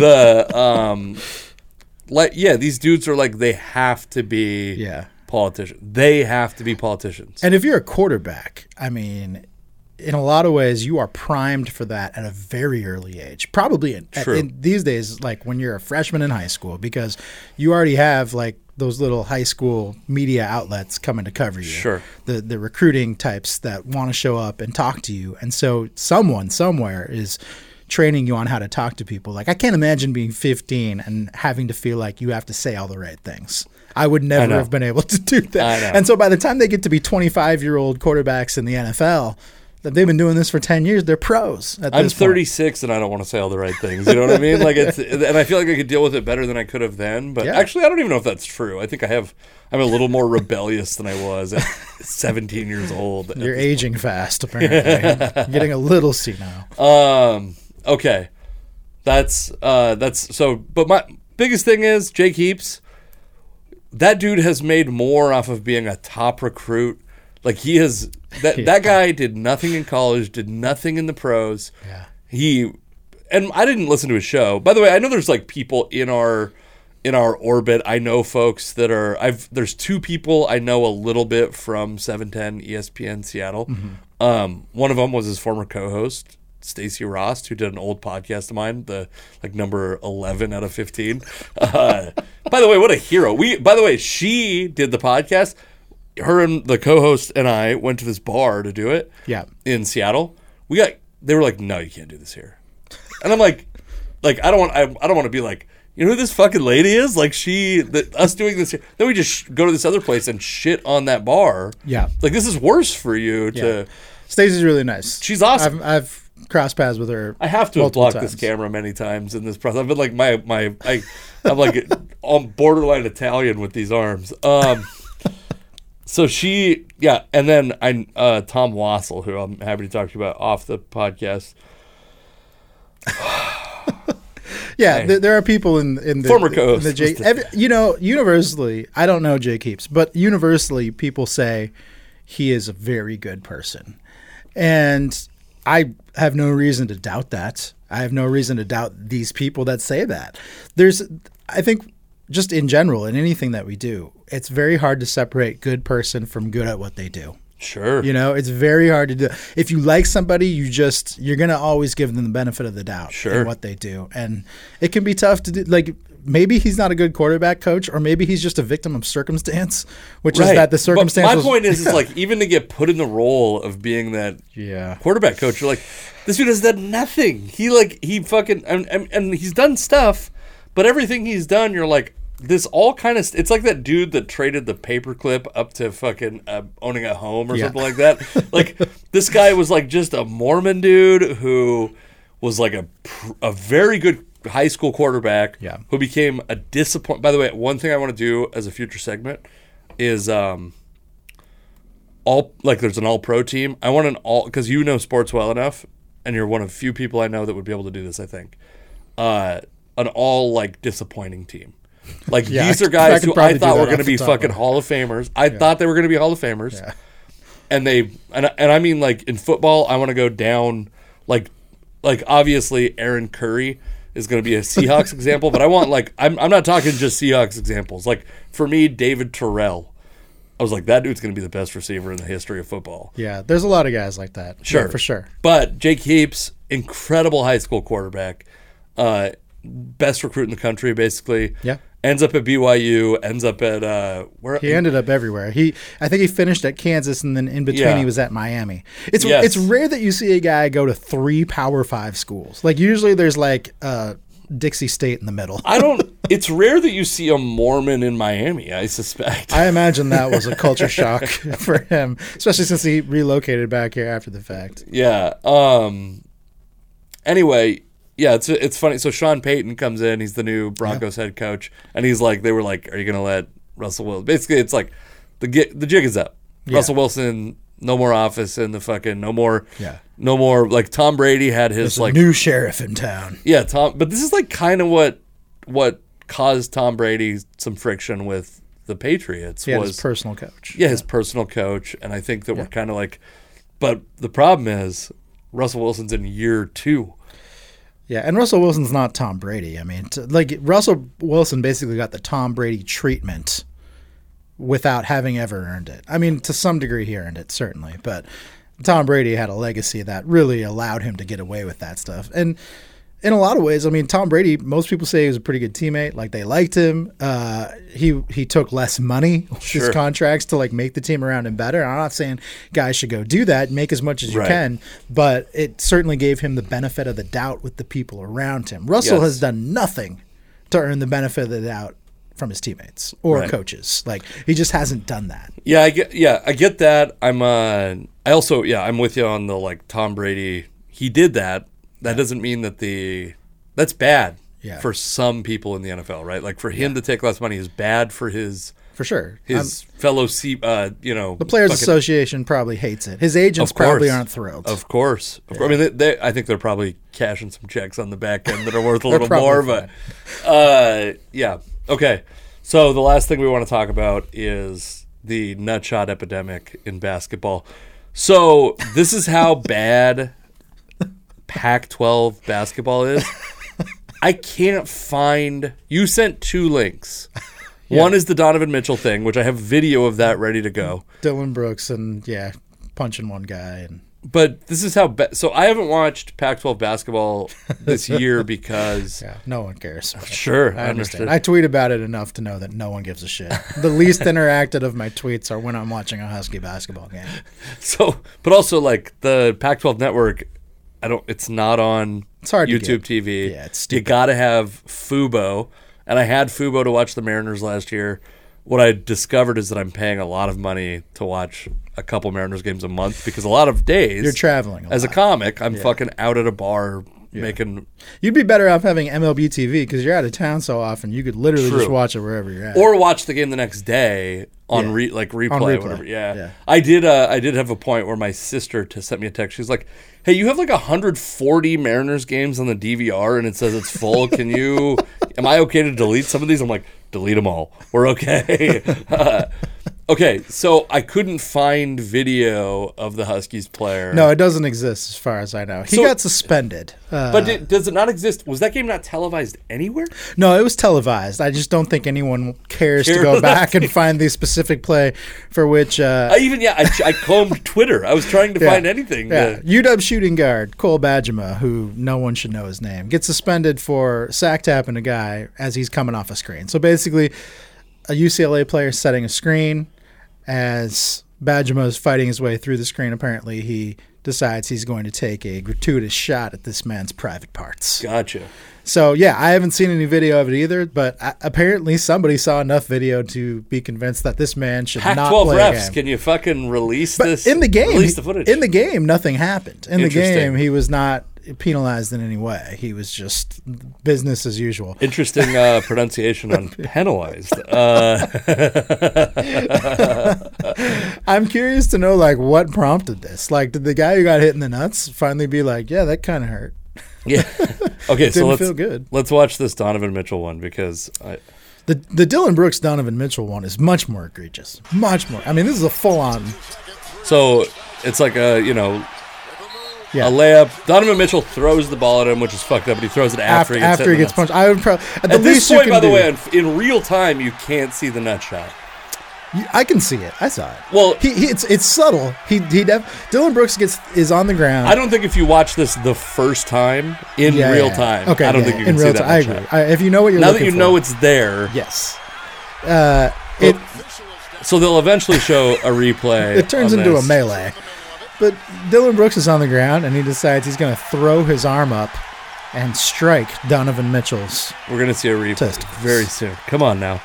these dudes are like, they have to be politicians. They have to be politicians. And if you're a quarterback, I mean, in a lot of ways, you are primed for that at a very early age. Probably in these days, like when you're a freshman in high school, because you already have like those little high school media outlets coming to cover you. Sure. The recruiting types that want to show up and talk to you. And so someone somewhere is training you on how to talk to people. Like, I can't imagine being 15 and having to feel like you have to say all the right things. I would never have been able to do that. And so by the time they get to be 25-year-old quarterbacks in the NFL, they've been doing this for 10 years. They're pros at this I'm 36 and I don't want to say all the right things. You know what I mean? Like, and I feel like I could deal with it better than I could have then. But actually, I don't even know if that's true. I think I'm a little more rebellious than I was at 17 years old. You're aging fast, apparently. You're getting a little senile. Okay. That's so. But my biggest thing is Jake Heaps. That dude has made more off of being a top recruit. Like, he has that guy did nothing in college, did nothing in the pros. Yeah. And I didn't listen to his show. By the way, I know there's like people in our orbit. I know folks that are there's two people I know a little bit from 710 ESPN Seattle. Mm-hmm. One of them was his former co-host, Stacey Rost, who did an old podcast of mine, the like number 11 out of 15. By the way, what a hero. By the way, she did the podcast. Her and the co-host and I went to this bar to do it. Yeah. In Seattle. They were like, "No, you can't do this here." And I'm like I don't want to be like, you know who this fucking lady is? Like, us doing this here. Then we just go to this other place and shit on that bar. Yeah. Like, this is worse for you to. Stacey's really nice. She's awesome. I've crossed paths with her. I have to have blocked this camera many times in this process. I've been like I'm like on borderline Italian with these arms. So and then Tom Wassel, who I'm happy to talk to you about off the podcast. There are people in the former co-host. Universally, I don't know Jake Heaps, but universally people say he is a very good person. And I have no reason to doubt that. I have no reason to doubt these people that say that. I think just in general, in anything that we do, it's very hard to separate good person from good at what they do. Sure. It's very hard to do. If you like somebody, you're going to always give them the benefit of the doubt in what they do. And it can be tough to do. Like, maybe he's not a good quarterback coach, or maybe he's just a victim of circumstance, which is that the circumstance. But my point is like, even to get put in the role of being that quarterback coach, you're like, this dude has done nothing. He fucking, and he's done stuff, but everything he's done, you're like, this all kind of, it's like that dude that traded the paperclip up to fucking owning a home or something like that. Like, this guy was like just a Mormon dude who was like a very good high school quarterback who became a disappointment. By the way, one thing I want to do as a future segment is there's an all-pro team. I want because you know sports well enough, and you're one of few people I know that would be able to do this, I think. An all disappointing team. Like, these are guys who I thought were going to be fucking Hall of Famers. I thought they were going to be Hall of Famers. Yeah. And I mean, like, in football, I want to go down, like obviously Aaron Curry is going to be a Seahawks example, but I want, like, I'm not talking just Seahawks examples. Like, for me, David Terrell, I was like, that dude's going to be the best receiver in the history of football. Yeah, there's a lot of guys like that. Sure. Yeah, for sure. But Jake Heaps, incredible high school quarterback, best recruit in the country, basically. Yeah. Ends up at BYU, ends up at where he ended up everywhere. I think he finished at Kansas, and then in between he was at Miami. It's rare that you see a guy go to 3 Power 5 schools. Like, usually there's like Dixie State in the middle. It's rare that you see a Mormon in Miami, I suspect. I imagine that was a culture shock for him, especially since he relocated back here after the fact. Yeah. Anyway, yeah, it's funny. So Sean Payton comes in. He's the new Broncos head coach, and he's like, they were like, "Are you going to let Russell Wilson?" Basically, it's like the jig is up. Yeah. Russell Wilson, no more office in the fucking no more. Like Tom Brady had his There's like a new sheriff in town. Yeah, but this is like kind of what caused Tom Brady some friction with the Patriots. Yeah, was his personal coach. Yeah, his personal coach, and I think that we're kind of like, but the problem is Russell Wilson's in year 2. Yeah, and Russell Wilson's not Tom Brady. I mean, Russell Wilson basically got the Tom Brady treatment without having ever earned it. I mean, to some degree he earned it, certainly, but Tom Brady had a legacy that really allowed him to get away with that stuff. And in a lot of ways, I mean, Tom Brady, most people say he was a pretty good teammate. Like, they liked him. He took less money with his contracts to, like, make the team around him better. I'm not saying guys should go do that and make as much as you can, but it certainly gave him the benefit of the doubt with the people around him. Russell has done nothing to earn the benefit of the doubt from his teammates or coaches. Like, he just hasn't done that. Yeah, I get that. I'm with you on the, like, Tom Brady. He did that. That doesn't mean that that's bad for some people in the NFL, right? Like, for him to take less money is bad for his fellow the Players Association probably hates it. His agents probably aren't thrilled. Of course. I mean, I think they're probably cashing some checks on the back end that are worth a little more, but yeah. Okay. So the last thing we want to talk about is the nutshot epidemic in basketball. So this is how bad Pac-12 basketball is. I can't find. You sent 2 links. One is the Donovan Mitchell thing, which I have video of that ready to go. Dylan Brooks and punching one guy. But this is how. So I haven't watched Pac-12 basketball this year because no one cares. Sure, I understand. I tweet about it enough to know that no one gives a shit. The least interacted of my tweets are when I'm watching a Husky basketball game. So, but also like the Pac-12 network. It's not on YouTube TV. Yeah, it's stupid. You got to have Fubo, and I had Fubo to watch the Mariners last year. What I discovered is that I'm paying a lot of money to watch a couple Mariners games a month because a lot of days you're traveling as a comic. I'm fucking out at a bar making. You'd be better off having MLB TV because you're out of town so often. You could literally just watch it wherever you're at, or watch the game the next day on replay. Whatever. Yeah. I did have a point where my sister sent me a text. She's like, "Hey, you have like 140 Mariners games on the DVR, and it says it's full. Am I okay to delete some of these?" I'm like, delete them all. We're okay. Okay, so I couldn't find video of the Huskies player. No, it doesn't exist as far as I know. He got suspended. But does it not exist? Was that game not televised anywhere? No, it was televised. I just don't think anyone cares to go back and find the specific play for which... I combed Twitter. I was trying to find anything. Yeah. UW shooting guard Cole Bajema, who no one should know his name, gets suspended for sack tapping a guy as he's coming off a screen. So basically, a UCLA player setting a screen. As Bajema is fighting his way through the screen, apparently he decides he's going to take a gratuitous shot at this man's private parts. Gotcha. So, I haven't seen any video of it either, but apparently somebody saw enough video to be convinced that this man should not play refs, a game. Can you fucking release this? In the game, release the footage. In the game, nothing happened. In the game, he was not penalized in any way. He was just business as usual. Interesting pronunciation on penalized. I'm curious to know, like, what prompted this. Like, did the guy who got hit in the nuts finally be like, yeah, that kind of hurt? Yeah. Okay, so let's feel good. Let's watch this Donovan Mitchell one because the Dylan Brooks Donovan Mitchell one is much more egregious. Much more. I mean, this is a full-on. So it's like a layup. Donovan Mitchell throws the ball at him, which is fucked up, but he throws it after he gets punched. I would probably at this point, by the way, in real time, you can't see the nut shot. I can see it. I saw it. Well, it's subtle. Dylan Brooks is on the ground. I don't think if you watch this the first time in real time, I don't think you can see that. I agree. If you know what you're now looking that you know it's there, yes. So they'll eventually show a replay. It turns into a melee. But Dylan Brooks is on the ground, and he decides he's going to throw his arm up and strike Donovan Mitchell's. We're going to see a replay Testicles. very soon. Come on now.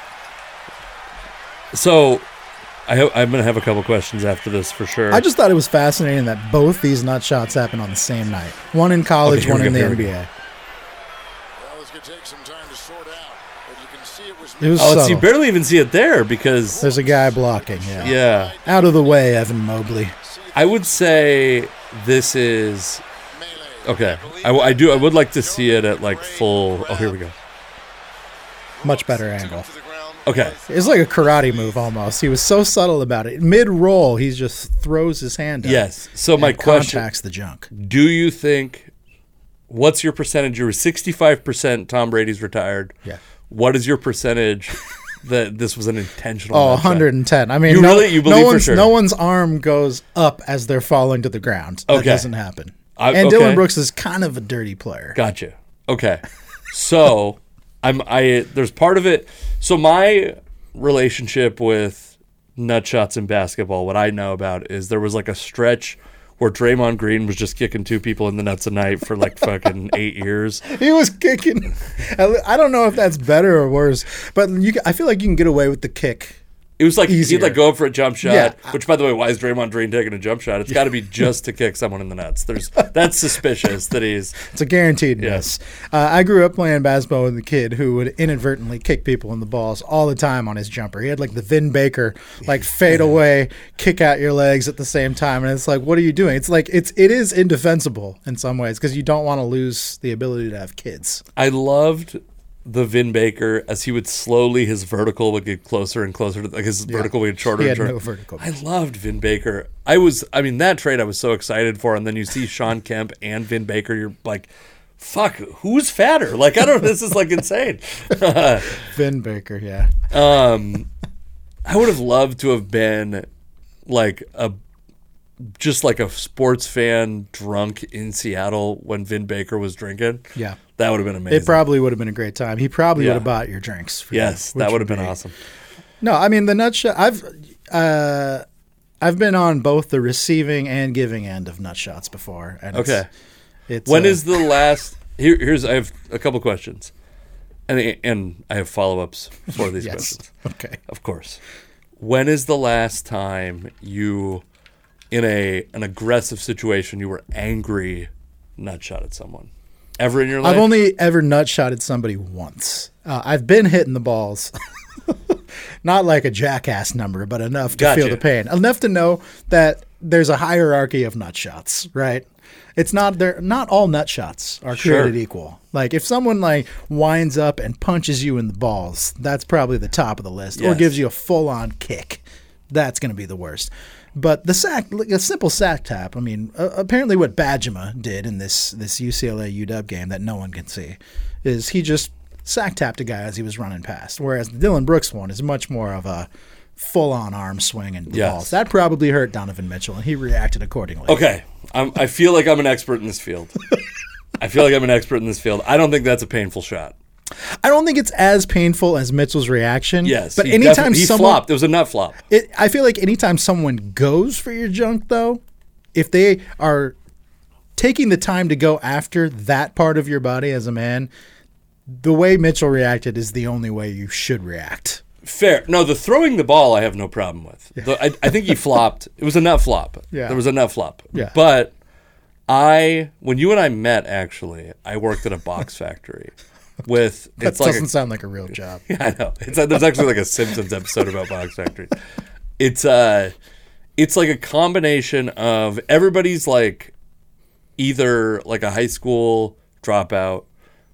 So, I'm going to have a couple questions after this for sure. I just thought it was fascinating that both these nut shots happened on the same night. One in college, Okay, one in the here we go. NBA. Well, it's going to take some time to sort out, but you can see it was. It was Oh, so subtle. you barely even see it there because, There's a guy blocking, yeah. Out of the way, Evan Mobley. I would say this is okay. I would like to see it at like full. Oh, here we go. Much better angle. Okay, It's like a karate move almost. He was so subtle about it. Mid-roll, he just throws his hand up. yes. So my and question: contacts the junk. do you think? What's your percentage? You were 65%. Tom Brady's retired. Yeah. What is your percentage that this was an intentional? Oh, nut shot? 110. I mean, You believe no for one's, sure? No one's arm goes up as they're falling to the ground. That Okay. doesn't happen. Okay. Dylan Brooks is kind of a dirty player. Gotcha. Okay. So there's part of it. So my relationship with nut shots in basketball, what I know about is there was like a stretch where Draymond Green was just kicking two people in the nuts a night for like fucking 8 years. He was kicking. I don't know if that's better or worse, but I feel like you can get away with the kick. It was like Easier. he'd like go up for a jump shot, Yeah. which by the way, why is Draymond Green taking a jump shot? It's got to be just to kick someone in the nuts. That's suspicious that he's It's a guaranteed Yes. miss. I grew up playing basketball with a kid who would inadvertently kick people in the balls all the time on his jumper. He had like the Vin Baker, like fade away, kick out your legs at the same time, and it's like, what are you doing? It's like it is indefensible in some ways because you don't want to lose the ability to have kids. I loved the Vin Baker as he would slowly, his vertical would get closer and closer to, like his vertical would get shorter He and had shorter. no vertical. I loved Vin Baker. That trade I was so excited for, and then you see Sean Kemp and Vin Baker, you're like, fuck, who's fatter? Like, I don't know, this is like insane. Vin Baker, yeah. I would have loved to have been like just like a sports fan drunk in Seattle when Vin Baker was drinking. Yeah. That would have been amazing. It probably would have been a great time. He probably Yeah. would have bought your drinks for Yes, you, that which would have been be- awesome. No, I mean the nut shot. I've been on both the receiving and giving end of nut shots before. And Okay. It's When is the last? Here's I have a couple questions, and I have follow-ups for these yes. questions. Okay. Of course. When is the last time you, in an aggressive situation, you were angry, nut shot at someone? Ever in your life? I've only ever nut shotted somebody once. I've been hitting the balls. Not like a jackass number, but enough to Gotcha. feel the pain. Enough to know that there's a hierarchy of nut shots, right? It's not all nut shots are created Sure. equal. Like if someone like winds up and punches you in the balls, that's probably the top of the list. Or Yes. gives you a full-on kick. That's going to be the worst. But the sack, like a simple sack tap. I mean, apparently what Badgema did in this UCLA UW game that no one can see is he just sack tapped a guy as he was running past. Whereas the Dylan Brooks one is much more of a full-on arm swing and the Yes. balls. That probably hurt Donovan Mitchell, and he reacted accordingly. Okay. I feel like I'm an expert in this field. I don't think that's a painful shot. I don't think it's as painful as Mitchell's reaction. Yes. but he anytime he someone flopped. It was a nut flop. I feel like anytime someone goes for your junk, though, if they are taking the time to go after that part of your body as a man, the way Mitchell reacted is the only way you should react. Fair. No, the throwing the ball I have no problem with. I think he flopped. It was a nut flop. Yeah. There was a nut flop. Yeah. But when you and I met, actually, I worked at a box factory with. That It's like doesn't sound like a real job. Yeah, I know. There's actually like a Simpsons episode about box factories. It's like a combination of everybody's like either like a high school dropout.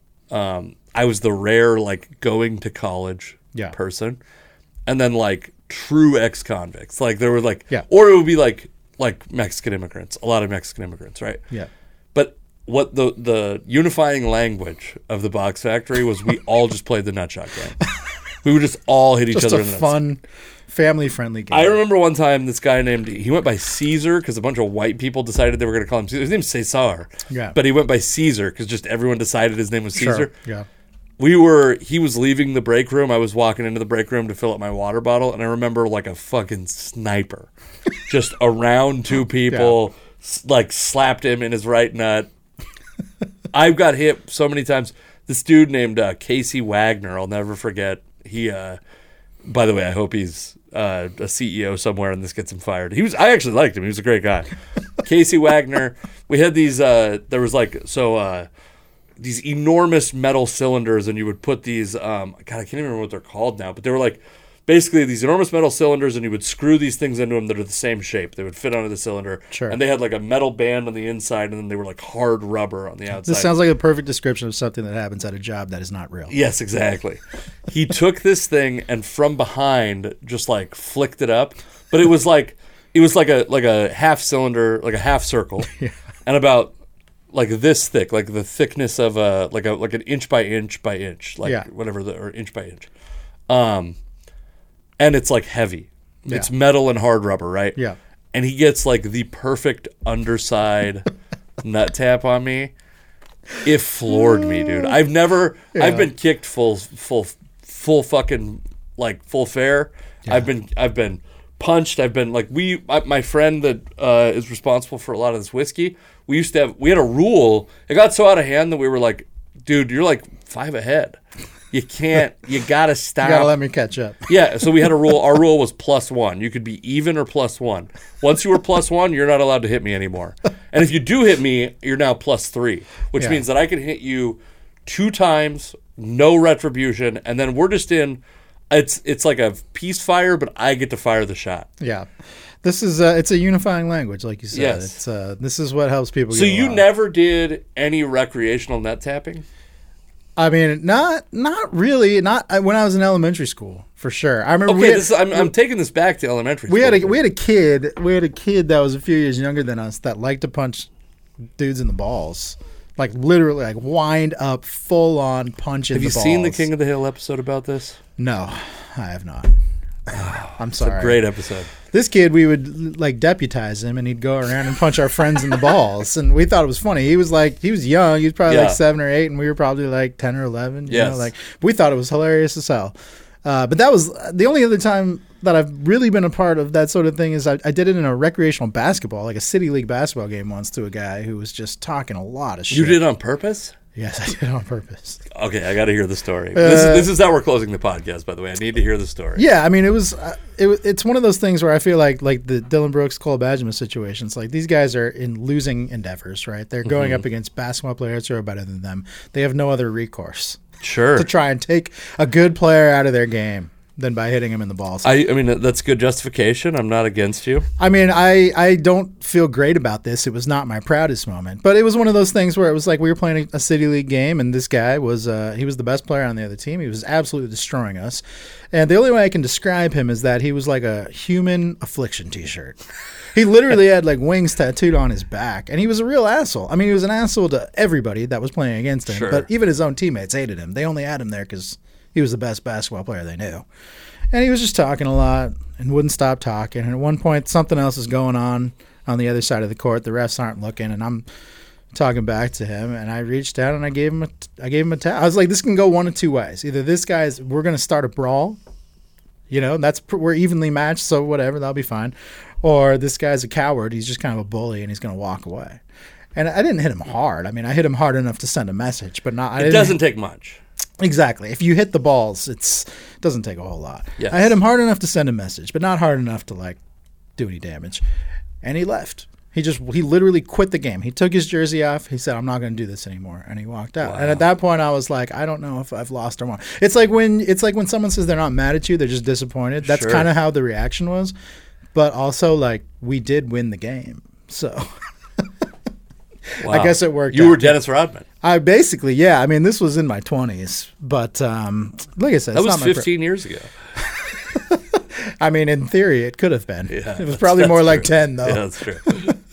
I was the rare like going to college Yeah. person, and then like true ex-convicts. Like there were like, Yeah. or it would be like Mexican immigrants. A lot of Mexican immigrants, right? Yeah. But what the unifying language of the box factory was, we all just played the nutshot game. We would just all hit each Just other a in the nuts. fun, family-friendly game. I remember one time this guy he went by Caesar because a bunch of white people decided they were going to call him Caesar. His name's Cesar. Yeah. But he went by Caesar because just everyone decided his name was Sure. Caesar. Yeah. He was leaving the break room. I was walking into the break room to fill up my water bottle, and I remember like a fucking sniper just around two people, like slapped him in his right nut. I've got hit so many times. This dude named Casey Wagner, I'll never forget. He, by the way, I hope he's a CEO somewhere and this gets him fired. I actually liked him. He was a great guy. Casey Wagner. We had these. There was these enormous metal cylinders, and you would put these. God, I can't even remember what they're called now, but they were like basically these enormous metal cylinders, and you would screw these things into them that are the same shape. They would fit onto the cylinder. Sure. And they had like a metal band on the inside, and then they were like hard rubber on the outside. This sounds like a perfect description of something that happens at a job that is not real. Yes, exactly. He took this thing and from behind just like flicked it up, but it was like a half cylinder, like a half circle, and about like this thick, like the thickness of like an inch by inch by inch, like whatever or inch by inch. And it's like heavy. Yeah. It's metal and hard rubber, right? Yeah. And he gets like the perfect underside nut tap on me. It floored me, dude. I've been kicked full fucking like full fare. Yeah. I've been punched. I've been like my friend that is responsible for a lot of this whiskey. We had a rule. It got so out of hand that we were like, dude, you're like 5 ahead. You gotta stop. You gotta let me catch up. Yeah, so we had a rule. Our rule was +1. You could be even or +1. Once you were +1, you're not allowed to hit me anymore. And if you do hit me, you're now +3, which means that I can hit you 2 times, no retribution, and then we're just in. It's like a peace fire, but I get to fire the shot. Yeah. This is it's a unifying language, like you said. Yes. This is what helps people. So you never did any recreational net tapping? I mean, not really. Not when I was in elementary school, for sure. I remember. Okay, I'm taking this back to elementary school. We had a kid that was a few years younger than us that liked to punch dudes in the balls, like literally, like wind up, full on punch in the balls. Have you seen the King of the Hill episode about this? No, I have not. I'm sorry. It's a great episode. This kid, we would like deputize him, and he'd go around and punch our friends in the balls, and we thought it was funny. He was young. He was probably like 7 or 8, and we were probably like 10 or 11. You know, like we thought it was hilarious as hell. But that was the only other time that I've really been a part of that sort of thing. Is I did it in a recreational basketball, like a city league basketball game once, to a guy who was just talking a lot of shit. You did it on purpose? Yes, I did it on purpose. Okay, I got to hear the story. This is how we're closing the podcast, by the way. I need to hear the story. Yeah, I mean, it's one of those things where I feel like the Dylan Brooks, Cole Badgema situations. Like these guys are in losing endeavors, right? They're going up against basketball players who are better than them. They have no other recourse. Sure. To try and take a good player out of their game than by hitting him in the balls. I mean, that's good justification. I'm not against you. I mean, I don't feel great about this. It was not my proudest moment. But it was one of those things where it was like we were playing a city league game, and this guy was he was the best player on the other team. He was absolutely destroying us. And the only way I can describe him is that he was like a human affliction T-shirt. He literally had like wings tattooed on his back, and he was a real asshole. I mean, he was an asshole to everybody that was playing against him. Sure. But even his own teammates hated him. They only had him there because he was the best basketball player they knew. And he was just talking a lot and wouldn't stop talking. And at one point, something else is going on the other side of the court. The refs aren't looking, and I'm talking back to him. And I reached out and I gave him a tap. I was like, this can go one of two ways. Either we're going to start a brawl. You know, we're evenly matched, so whatever, that'll be fine. Or this guy's a coward. He's just kind of a bully, and he's going to walk away. And I didn't hit him hard. I mean, I hit him hard enough to send a message, but not. It doesn't take much. Exactly. If you hit the balls, it doesn't take a whole lot. Yes. I hit him hard enough to send a message, but not hard enough to like do any damage. And he left. He literally quit the game. He took his jersey off. He said, "I'm not going to do this anymore," and he walked out. Wow. And at that point, I was like, I don't know if I've lost or won. It's like when someone says they're not mad at you, they're just disappointed. That's kind of how the reaction was. But also, like, we did win the game, so. Wow. I guess it worked. You were Dennis Rodman. I basically, yeah. I mean, this was in my 20s, but like I said, that was 15 years ago. I mean, in theory, it could have been. Yeah, it was probably more like 10, though. Yeah, that's true.